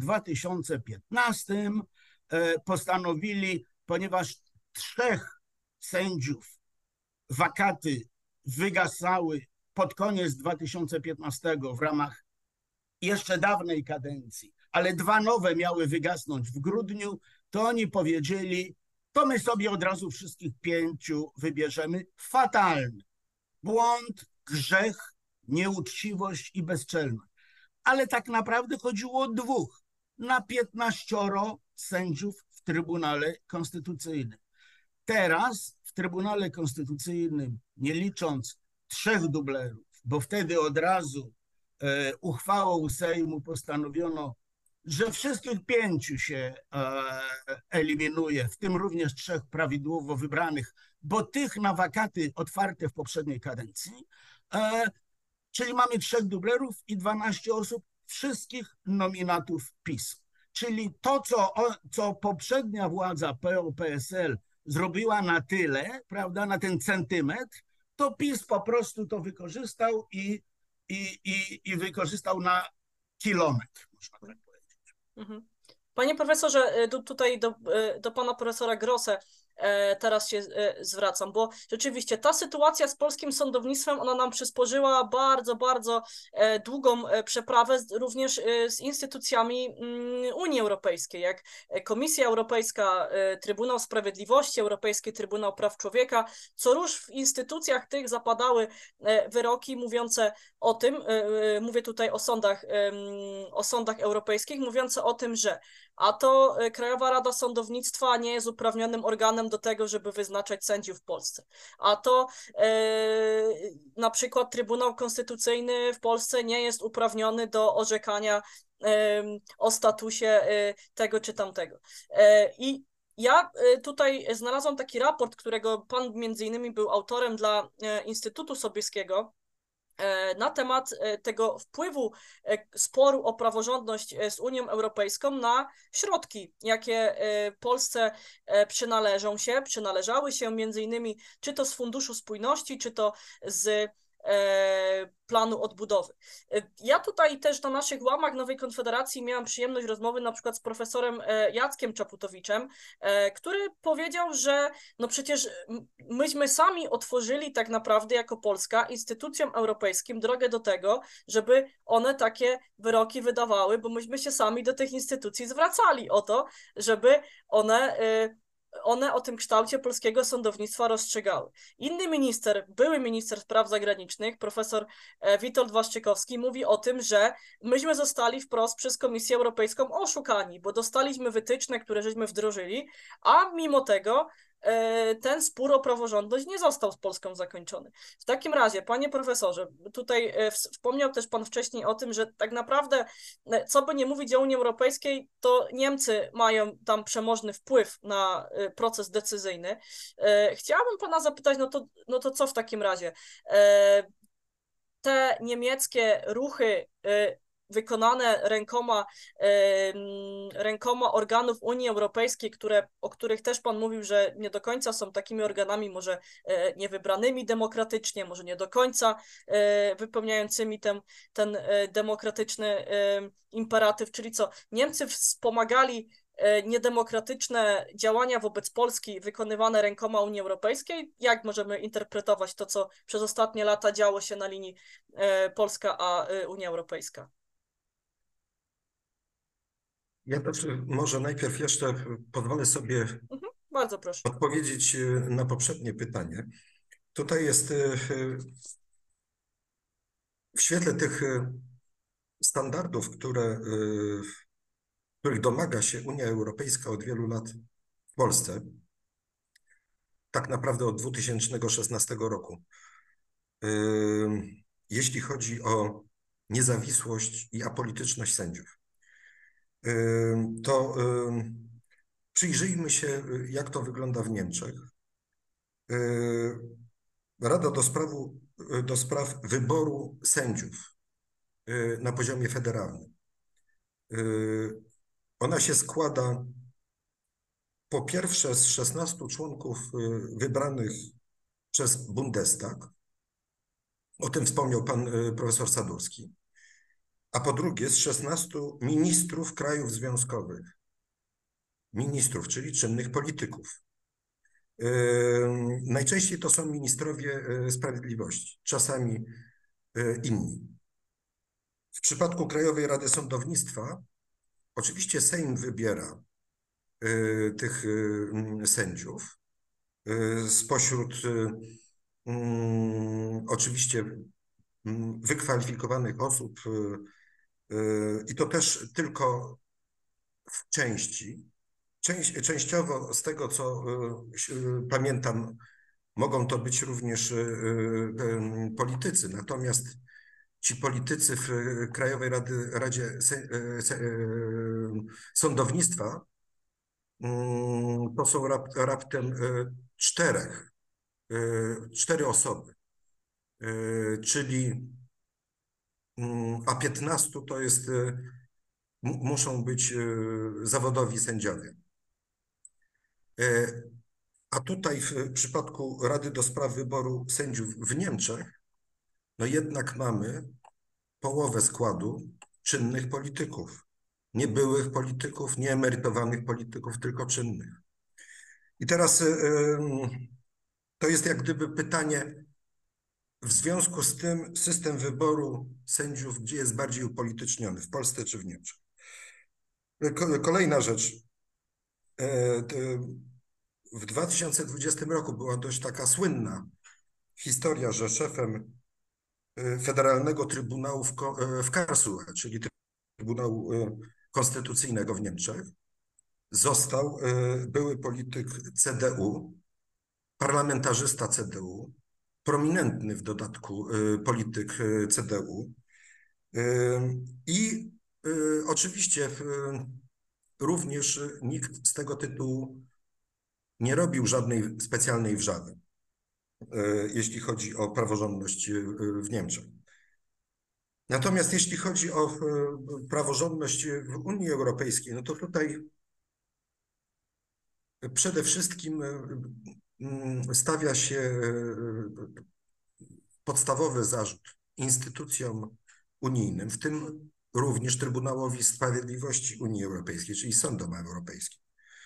2015 postanowili, ponieważ 3 sędziów wakaty wygasały pod koniec 2015 w ramach jeszcze dawnej kadencji, ale 2 nowe miały wygasnąć w grudniu, to oni powiedzieli, to my sobie od razu wszystkich 5 wybierzemy. Fatalny błąd, grzech, nieuczciwość i bezczelność. Ale tak naprawdę chodziło o 2 na 15 sędziów w Trybunale Konstytucyjnym. Teraz w Trybunale Konstytucyjnym, nie licząc 3 dublerów, bo wtedy od razu uchwałą Sejmu postanowiono, że wszystkich 5 się eliminuje, w tym również 3 prawidłowo wybranych, bo tych na wakaty otwarte w poprzedniej kadencji, czyli mamy 3 dublerów i 12 osób, wszystkich nominatów PiS. Czyli to, co poprzednia władza PO-PSL zrobiła na tyle, prawda, na ten centymetr, to PiS po prostu to wykorzystał i wykorzystał na kilometr, można tak powiedzieć. Mhm. Panie profesorze, tutaj do pana profesora Grosse teraz się zwracam, bo rzeczywiście ta sytuacja z polskim sądownictwem, ona nam przysporzyła bardzo, bardzo długą przeprawę również z instytucjami Unii Europejskiej, jak Komisja Europejska, Trybunał Sprawiedliwości Europejski, Trybunał Praw Człowieka. Co róż w instytucjach tych zapadały wyroki mówiące o tym, mówię tutaj o sądach europejskich, mówiące o tym, że a to Krajowa Rada Sądownictwa nie jest uprawnionym organem do tego, żeby wyznaczać sędziów w Polsce. A to na przykład Trybunał Konstytucyjny w Polsce nie jest uprawniony do orzekania o statusie tego czy tamtego. I ja tutaj znalazłam taki raport, którego pan między innymi był autorem dla Instytutu Sobieskiego, na temat tego wpływu sporu o praworządność z Unią Europejską na środki, jakie Polsce przynależały się między innymi czy to z Funduszu Spójności, czy to z planu odbudowy. Ja tutaj też na naszych łamach Nowej Konfederacji miałam przyjemność rozmowy na przykład z profesorem Jackiem Czaputowiczem, który powiedział, że no przecież myśmy sami otworzyli tak naprawdę jako Polska instytucjom europejskim drogę do tego, żeby one takie wyroki wydawały, bo myśmy się sami do tych instytucji zwracali o to, żeby one o tym kształcie polskiego sądownictwa rozstrzygały. Inny minister, były minister spraw zagranicznych, profesor Witold Waszczykowski, mówi o tym, że myśmy zostali wprost przez Komisję Europejską oszukani, bo dostaliśmy wytyczne, które żeśmy wdrożyli, a mimo tego ten spór o praworządność nie został z Polską zakończony. W takim razie, panie profesorze, tutaj wspomniał też pan wcześniej o tym, że tak naprawdę, co by nie mówić o Unii Europejskiej, to Niemcy mają tam przemożny wpływ na proces decyzyjny. Chciałabym pana zapytać, no to co w takim razie? Te niemieckie ruchy wykonane rękoma organów Unii Europejskiej, o których też pan mówił, że nie do końca są takimi organami może niewybranymi demokratycznie, może nie do końca wypełniającymi ten demokratyczny imperatyw, czyli co? Niemcy wspomagali niedemokratyczne działania wobec Polski wykonywane rękoma Unii Europejskiej. Jak możemy interpretować to, co przez ostatnie lata działo się na linii Polska a Unia Europejska? Ja też może najpierw jeszcze pozwolę sobie Bardzo proszę. odpowiedzieć na poprzednie pytanie. Tutaj jest w świetle tych standardów, których domaga się Unia Europejska od wielu lat w Polsce, tak naprawdę od 2016 roku, jeśli chodzi o niezawisłość i apolityczność sędziów, to przyjrzyjmy się, jak to wygląda w Niemczech. Rada do spraw wyboru sędziów na poziomie federalnym. Ona się składa po pierwsze z 16 członków wybranych przez Bundestag. O tym wspomniał pan profesor Sadurski. a po drugie z 16 ministrów krajów związkowych. Ministrów, czyli czynnych polityków. Najczęściej to są ministrowie sprawiedliwości, czasami inni. W przypadku Krajowej Rady Sądownictwa oczywiście Sejm wybiera tych sędziów spośród oczywiście wykwalifikowanych osób i to też tylko w części. Częściowo z tego, co pamiętam, mogą to być również politycy, natomiast ci politycy w Krajowej Radzie Sądownictwa to są raptem cztery osoby, czyli a 15 to jest, muszą być zawodowi sędziowie. A tutaj w przypadku Rady do Spraw Wyboru Sędziów w Niemczech, no jednak mamy połowę składu czynnych polityków. Nie byłych polityków, nie emerytowanych polityków, tylko czynnych. I teraz to jest jak gdyby pytanie, w związku z tym system wyboru sędziów, gdzie jest bardziej upolityczniony, w Polsce czy w Niemczech? Kolejna rzecz. W 2020 roku była dość taka słynna historia, że szefem Federalnego Trybunału w Karlsruhe, czyli Trybunału Konstytucyjnego w Niemczech, został były polityk CDU, parlamentarzysta CDU, prominentny w dodatku polityk CDU i oczywiście również nikt z tego tytułu nie robił żadnej specjalnej wrzawy, jeśli chodzi o praworządność w Niemczech. Natomiast jeśli chodzi o praworządność w Unii Europejskiej, no to tutaj przede wszystkim stawia się podstawowy zarzut instytucjom unijnym, w tym również Trybunałowi Sprawiedliwości Unii Europejskiej, czyli sądom europejskim.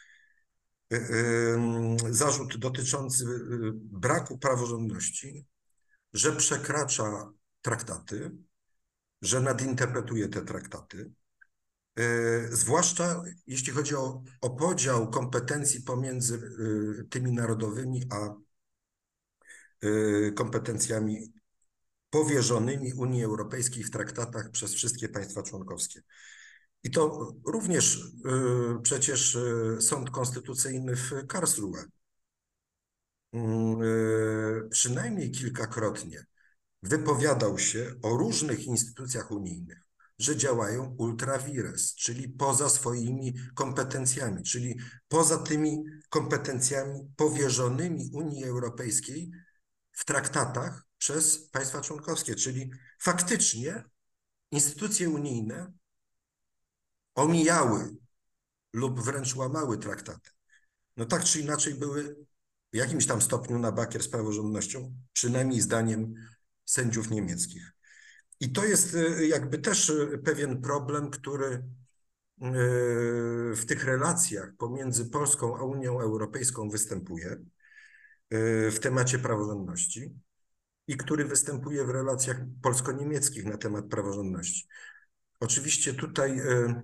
Zarzut dotyczący braku praworządności, że przekracza traktaty, że nadinterpretuje te traktaty, zwłaszcza jeśli chodzi o podział kompetencji pomiędzy tymi narodowymi a kompetencjami powierzonymi Unii Europejskiej w traktatach przez wszystkie państwa członkowskie. I to również przecież Sąd Konstytucyjny w Karlsruhe przynajmniej kilkakrotnie wypowiadał się o różnych instytucjach unijnych, że działają ultra vires, czyli poza swoimi kompetencjami, czyli poza tymi kompetencjami powierzonymi Unii Europejskiej w traktatach przez państwa członkowskie, czyli faktycznie instytucje unijne omijały lub wręcz łamały traktaty. No tak czy inaczej były w jakimś tam stopniu na bakier z praworządnością, przynajmniej zdaniem sędziów niemieckich. I to jest jakby też pewien problem, który w tych relacjach pomiędzy Polską a Unią Europejską występuje w temacie praworządności i który występuje w relacjach polsko-niemieckich na temat praworządności. Oczywiście tutaj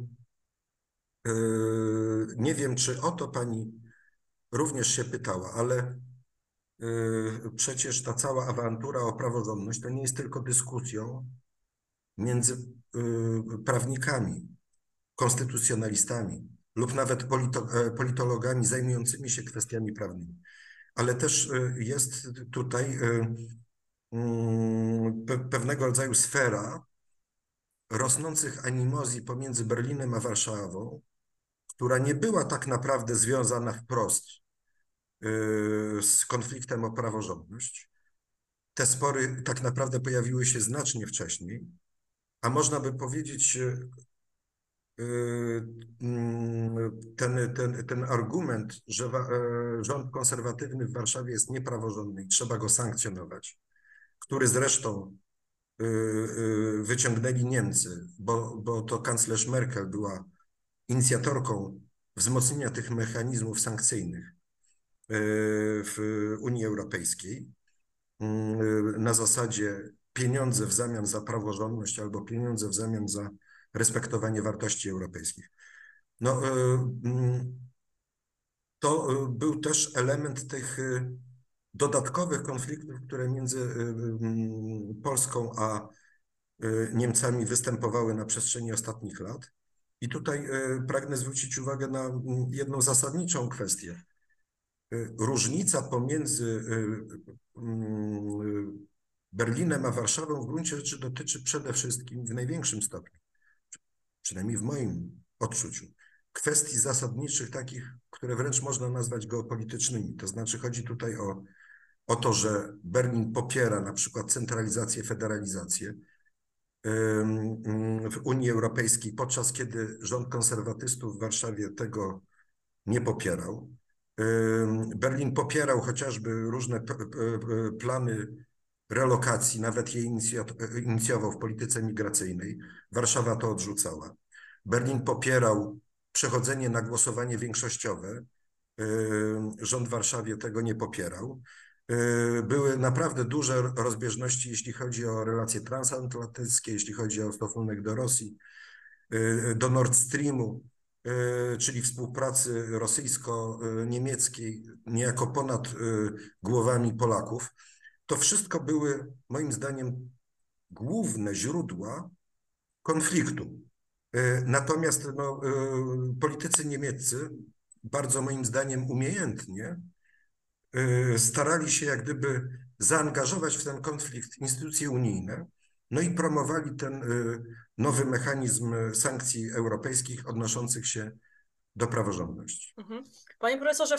nie wiem, czy o to pani również się pytała, ale przecież ta cała awantura o praworządność to nie jest tylko dyskusją między prawnikami, konstytucjonalistami lub nawet politologami zajmującymi się kwestiami prawnymi, ale też jest tutaj pewnego rodzaju sfera rosnących animozji pomiędzy Berlinem a Warszawą, która nie była tak naprawdę związana wprost z konfliktem o praworządność. Te spory tak naprawdę pojawiły się znacznie wcześniej, a można by powiedzieć, ten argument, że rząd konserwatywny w Warszawie jest niepraworządny i trzeba go sankcjonować, który zresztą wyciągnęli Niemcy, bo to kanclerz Merkel była inicjatorką wzmocnienia tych mechanizmów sankcyjnych w Unii Europejskiej na zasadzie pieniądze w zamian za praworządność albo pieniądze w zamian za respektowanie wartości europejskich. No, to był też element tych dodatkowych konfliktów, które między Polską a Niemcami występowały na przestrzeni ostatnich lat. I tutaj pragnę zwrócić uwagę na jedną zasadniczą kwestię. Różnica pomiędzy Berlinem a Warszawą w gruncie rzeczy dotyczy przede wszystkim w największym stopniu, przynajmniej w moim odczuciu, kwestii zasadniczych takich, które wręcz można nazwać geopolitycznymi. To znaczy chodzi tutaj o to, że Berlin popiera na przykład centralizację, federalizację w Unii Europejskiej, podczas kiedy rząd konserwatystów w Warszawie tego nie popierał. Berlin popierał chociażby różne plany relokacji, nawet je inicjował w polityce migracyjnej. Warszawa to odrzucała. Berlin popierał przechodzenie na głosowanie większościowe. Rząd w Warszawie tego nie popierał. Były naprawdę duże rozbieżności, jeśli chodzi o relacje transatlantyckie, jeśli chodzi o stosunek do Rosji, do Nord Streamu, czyli współpracy rosyjsko-niemieckiej, niejako ponad głowami Polaków. To wszystko były, moim zdaniem, główne źródła konfliktu. Natomiast no, politycy niemieccy bardzo, moim zdaniem, umiejętnie starali się jak gdyby zaangażować w ten konflikt instytucje unijne, no i promowali ten nowy mechanizm sankcji europejskich odnoszących się do praworządności. Panie profesorze,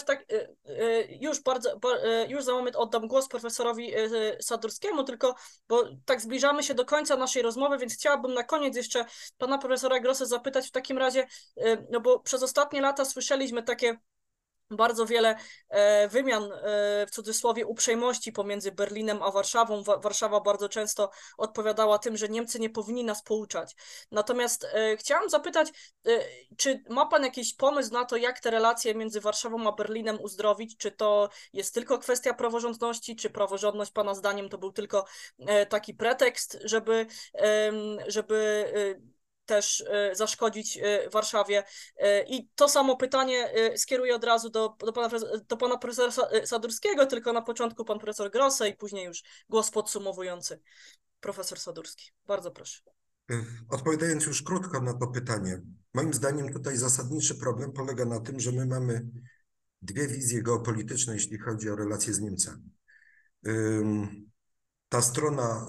już za moment oddam głos profesorowi Sadurskiemu, tylko bo tak zbliżamy się do końca naszej rozmowy, więc chciałabym na koniec jeszcze pana profesora Grosse zapytać w takim razie, no bo przez ostatnie lata słyszeliśmy takie bardzo wiele wymian, w cudzysłowie, uprzejmości pomiędzy Berlinem a Warszawą. Warszawa bardzo często odpowiadała tym, że Niemcy nie powinni nas pouczać. Natomiast chciałam zapytać, czy ma pan jakiś pomysł na to, jak te relacje między Warszawą a Berlinem uzdrowić? Czy to jest tylko kwestia praworządności, czy praworządność pana zdaniem to był tylko taki pretekst, żeby też zaszkodzić Warszawie. I to samo pytanie skieruję od razu do pana profesora Sadurskiego, tylko na początku pan profesor Grosse i później już głos podsumowujący profesor Sadurski. Bardzo proszę. Odpowiadając już krótko na to pytanie, moim zdaniem tutaj zasadniczy problem polega na tym, że my mamy dwie wizje geopolityczne, jeśli chodzi o relacje z Niemcami. Ta strona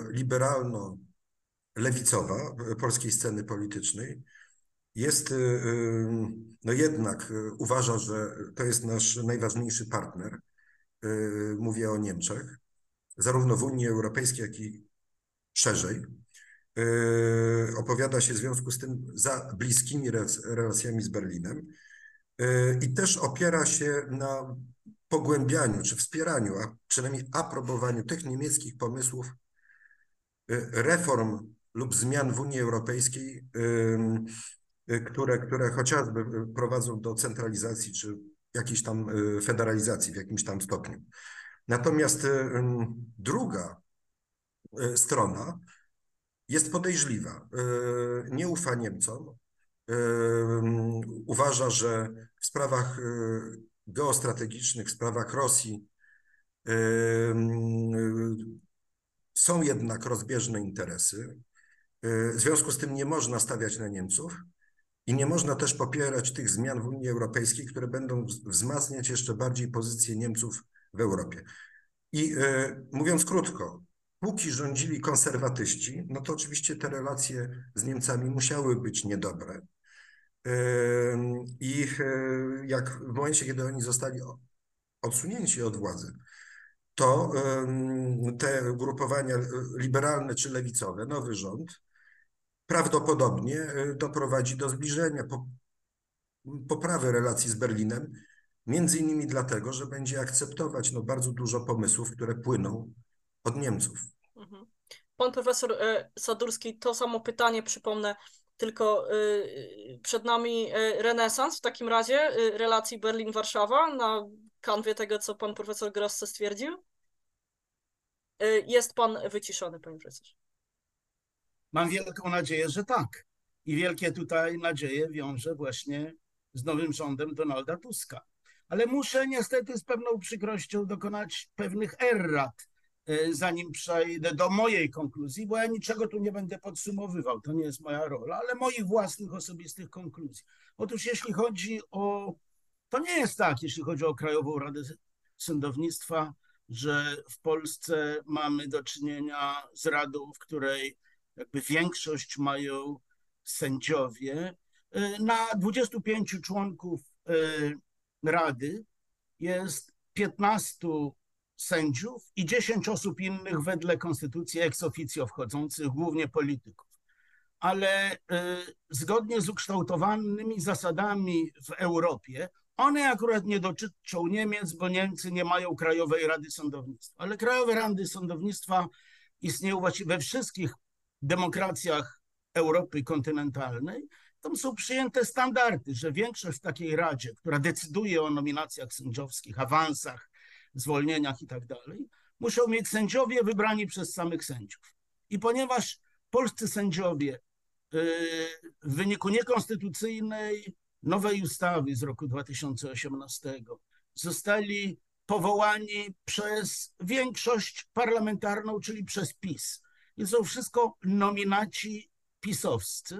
liberalno-lewicowa polskiej sceny politycznej jest, no jednak uważa, że to jest nasz najważniejszy partner, mówię o Niemczech, zarówno w Unii Europejskiej, jak i szerzej. Opowiada się w związku z tym za bliskimi relacjami z Berlinem i też opiera się na pogłębianiu czy wspieraniu, a przynajmniej aprobowaniu tych niemieckich pomysłów reform lub zmian w Unii Europejskiej, które chociażby prowadzą do centralizacji czy jakiejś tam federalizacji w jakimś tam stopniu. Natomiast druga strona jest podejrzliwa, nie ufa Niemcom, uważa, że w sprawach geostrategicznych, w sprawach Rosji są jednak rozbieżne interesy. W związku z tym nie można stawiać na Niemców i nie można też popierać tych zmian w Unii Europejskiej, które będą wzmacniać jeszcze bardziej pozycję Niemców w Europie. I mówiąc krótko, póki rządzili konserwatyści, no to oczywiście te relacje z Niemcami musiały być niedobre. I jak w momencie, kiedy oni zostali odsunięci od władzy, to te ugrupowania liberalne czy lewicowe, nowy rząd, prawdopodobnie doprowadzi do zbliżenia, poprawy relacji z Berlinem, między innymi dlatego, że będzie akceptować bardzo dużo pomysłów, które płyną od Niemców. Pan profesor Sadurski, to samo pytanie przypomnę, tylko przed nami renesans w takim razie relacji Berlin-Warszawa na kanwie tego, co pan profesor Grosse stwierdził. Jest pan wyciszony, panie profesorze. Mam wielką nadzieję, że tak. I wielkie tutaj nadzieje wiąże właśnie z nowym rządem Donalda Tuska. Ale muszę niestety z pewną przykrością dokonać pewnych errat, zanim przejdę do mojej konkluzji, bo ja niczego tu nie będę podsumowywał, to nie jest moja rola, ale moich własnych osobistych konkluzji. Otóż jeśli chodzi o, to nie jest tak, jeśli chodzi o Krajową Radę Sądownictwa, że w Polsce mamy do czynienia z radą, w której jakby większość mają sędziowie. Na 25 członków Rady jest 15 sędziów i 10 osób innych wedle konstytucji ex officio wchodzących, głównie polityków. Ale zgodnie z ukształtowanymi zasadami w Europie, one akurat nie dotyczą Niemiec, bo Niemcy nie mają Krajowej Rady Sądownictwa. Ale Krajowe Rady Sądownictwa istnieją właściwie we wszystkich demokracjach Europy kontynentalnej. Tam są przyjęte standardy, że większość w takiej radzie, która decyduje o nominacjach sędziowskich, awansach, zwolnieniach i tak dalej, muszą mieć sędziowie wybrani przez samych sędziów. I ponieważ polscy sędziowie w wyniku niekonstytucyjnej nowej ustawy z roku 2018 zostali powołani przez większość parlamentarną, czyli przez PiS. I są wszystko nominaci pisowscy.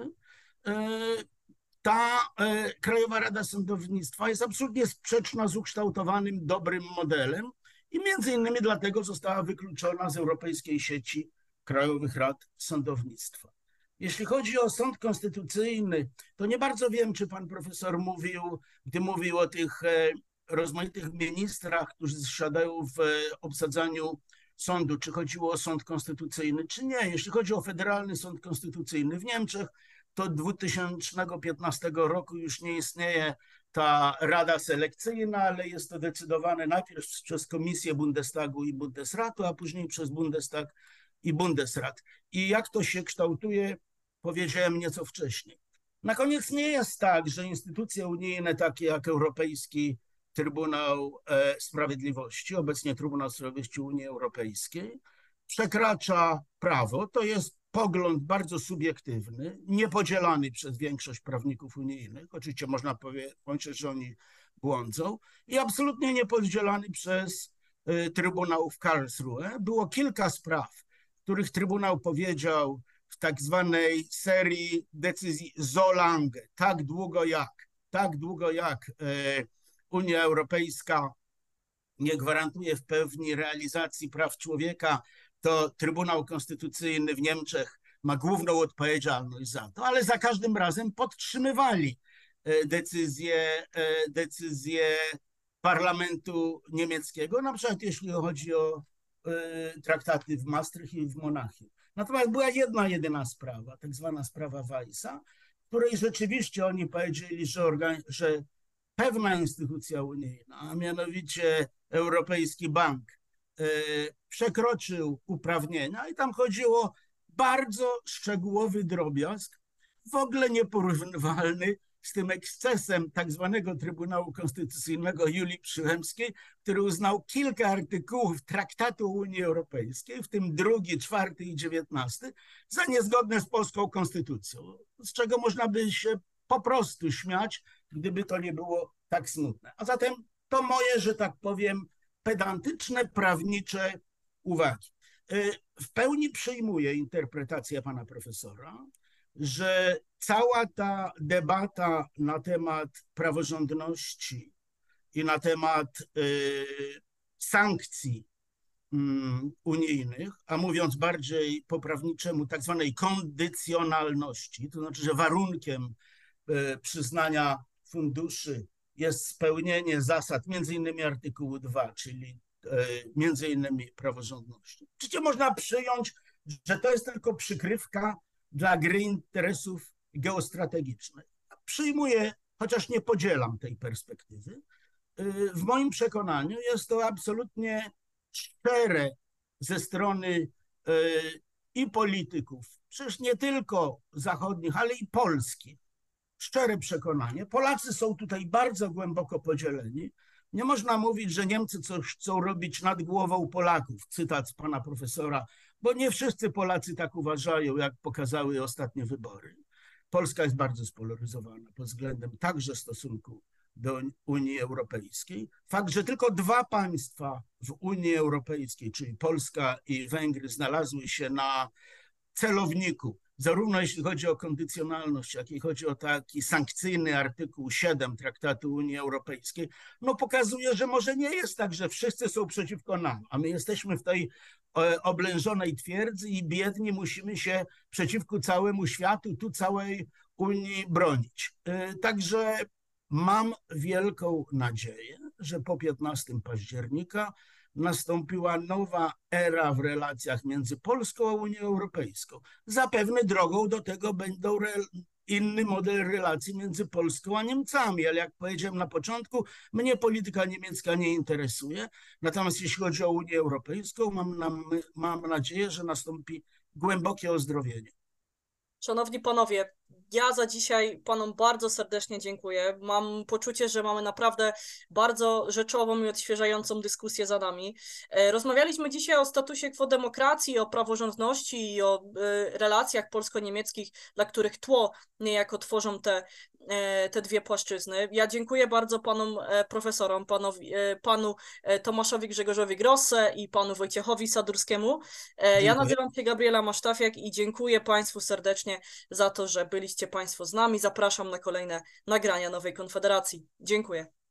Ta Krajowa Rada Sądownictwa jest absolutnie sprzeczna z ukształtowanym dobrym modelem i między innymi dlatego została wykluczona z europejskiej sieci Krajowych Rad Sądownictwa. Jeśli chodzi o Sąd Konstytucyjny, to nie bardzo wiem, czy pan profesor mówił, gdy mówił o tych rozmaitych ministrach, którzy zasiadają w obsadzaniu sądu, czy chodziło o Sąd Konstytucyjny, czy nie. Jeśli chodzi o Federalny Sąd Konstytucyjny w Niemczech, to od 2015 roku już nie istnieje ta rada selekcyjna, ale jest to decydowane najpierw przez Komisję Bundestagu i Bundesratu, a później przez Bundestag i Bundesrat. I jak to się kształtuje, powiedziałem nieco wcześniej. Na koniec nie jest tak, że instytucje unijne takie jak Europejski Trybunał Sprawiedliwości, obecnie Trybunał Sprawiedliwości Unii Europejskiej, przekracza prawo. To jest pogląd bardzo subiektywny, niepodzielany przez większość prawników unijnych. Oczywiście można powiedzieć, że oni błądzą i absolutnie niepodzielany przez Trybunał w Karlsruhe. Było kilka spraw, w których Trybunał powiedział w tak zwanej serii decyzji so lange, tak długo jak Unia Europejska nie gwarantuje w pełni realizacji praw człowieka, to Trybunał Konstytucyjny w Niemczech ma główną odpowiedzialność za to, ale za każdym razem podtrzymywali decyzje parlamentu niemieckiego, na przykład jeśli chodzi o traktaty w Maastricht i w Monachium. Natomiast była jedna jedyna sprawa, tak zwana sprawa Weissa, w której rzeczywiście oni powiedzieli, że pewna instytucja unijna, a mianowicie Europejski Bank, przekroczył uprawnienia i tam chodziło o bardzo szczegółowy drobiazg, w ogóle nieporównywalny z tym ekscesem tak zwanego Trybunału Konstytucyjnego Julii Przyłębskiej, który uznał kilka artykułów Traktatu Unii Europejskiej, w tym 2, 4 i 19, za niezgodne z polską konstytucją, z czego można by się po prostu śmiać, gdyby to nie było tak smutne. A zatem to moje, że tak powiem, pedantyczne, prawnicze uwagi. W pełni przyjmuję interpretację pana profesora, że cała ta debata na temat praworządności i na temat sankcji unijnych, a mówiąc bardziej po prawniczemu, tak zwanej kondycjonalności, to znaczy, że warunkiem przyznania funduszy jest spełnienie zasad, między innymi artykułu 2, czyli między innymi praworządności. Oczywiście można przyjąć, że to jest tylko przykrywka dla gry interesów geostrategicznych. Przyjmuję, chociaż nie podzielam tej perspektywy. W moim przekonaniu jest to absolutnie szczere ze strony i polityków, przecież nie tylko zachodnich, ale i polskich, szczere przekonanie. Polacy są tutaj bardzo głęboko podzieleni. Nie można mówić, że Niemcy coś chcą robić nad głową Polaków, cytat z pana profesora, bo nie wszyscy Polacy tak uważają, jak pokazały ostatnie wybory. Polska jest bardzo spolaryzowana pod względem także stosunku do Unii Europejskiej. Fakt, że tylko 2 państwa w Unii Europejskiej, czyli Polska i Węgry, znalazły się na celowniku, zarówno jeśli chodzi o kondycjonalność, jak i chodzi o taki sankcyjny artykuł 7 Traktatu Unii Europejskiej, no pokazuje, że może nie jest tak, że wszyscy są przeciwko nam, a my jesteśmy w tej oblężonej twierdzy i biedni musimy się przeciwko całemu światu, tu całej Unii bronić. Także mam wielką nadzieję, że po 15 października nastąpiła nowa era w relacjach między Polską a Unią Europejską. Zapewne drogą do tego będą inny model relacji między Polską a Niemcami, ale jak powiedziałem na początku, mnie polityka niemiecka nie interesuje. Natomiast jeśli chodzi o Unię Europejską, mam nadzieję, że nastąpi głębokie ozdrowienie. Szanowni panowie, ja za dzisiaj panom bardzo serdecznie dziękuję. Mam poczucie, że mamy naprawdę bardzo rzeczową i odświeżającą dyskusję za nami. Rozmawialiśmy dzisiaj o statusie quo demokracji, o praworządności i o relacjach polsko-niemieckich, dla których tło niejako tworzą te dwie płaszczyzny. Ja dziękuję bardzo panom profesorom, panu Tomaszowi Grzegorzowi Grosse i panu Wojciechowi Sadurskiemu. Ja nazywam się Gabriela Masztafiak i dziękuję państwu serdecznie za to, że byliście państwo z nami. Zapraszam na kolejne nagrania Nowej Konfederacji. Dziękuję.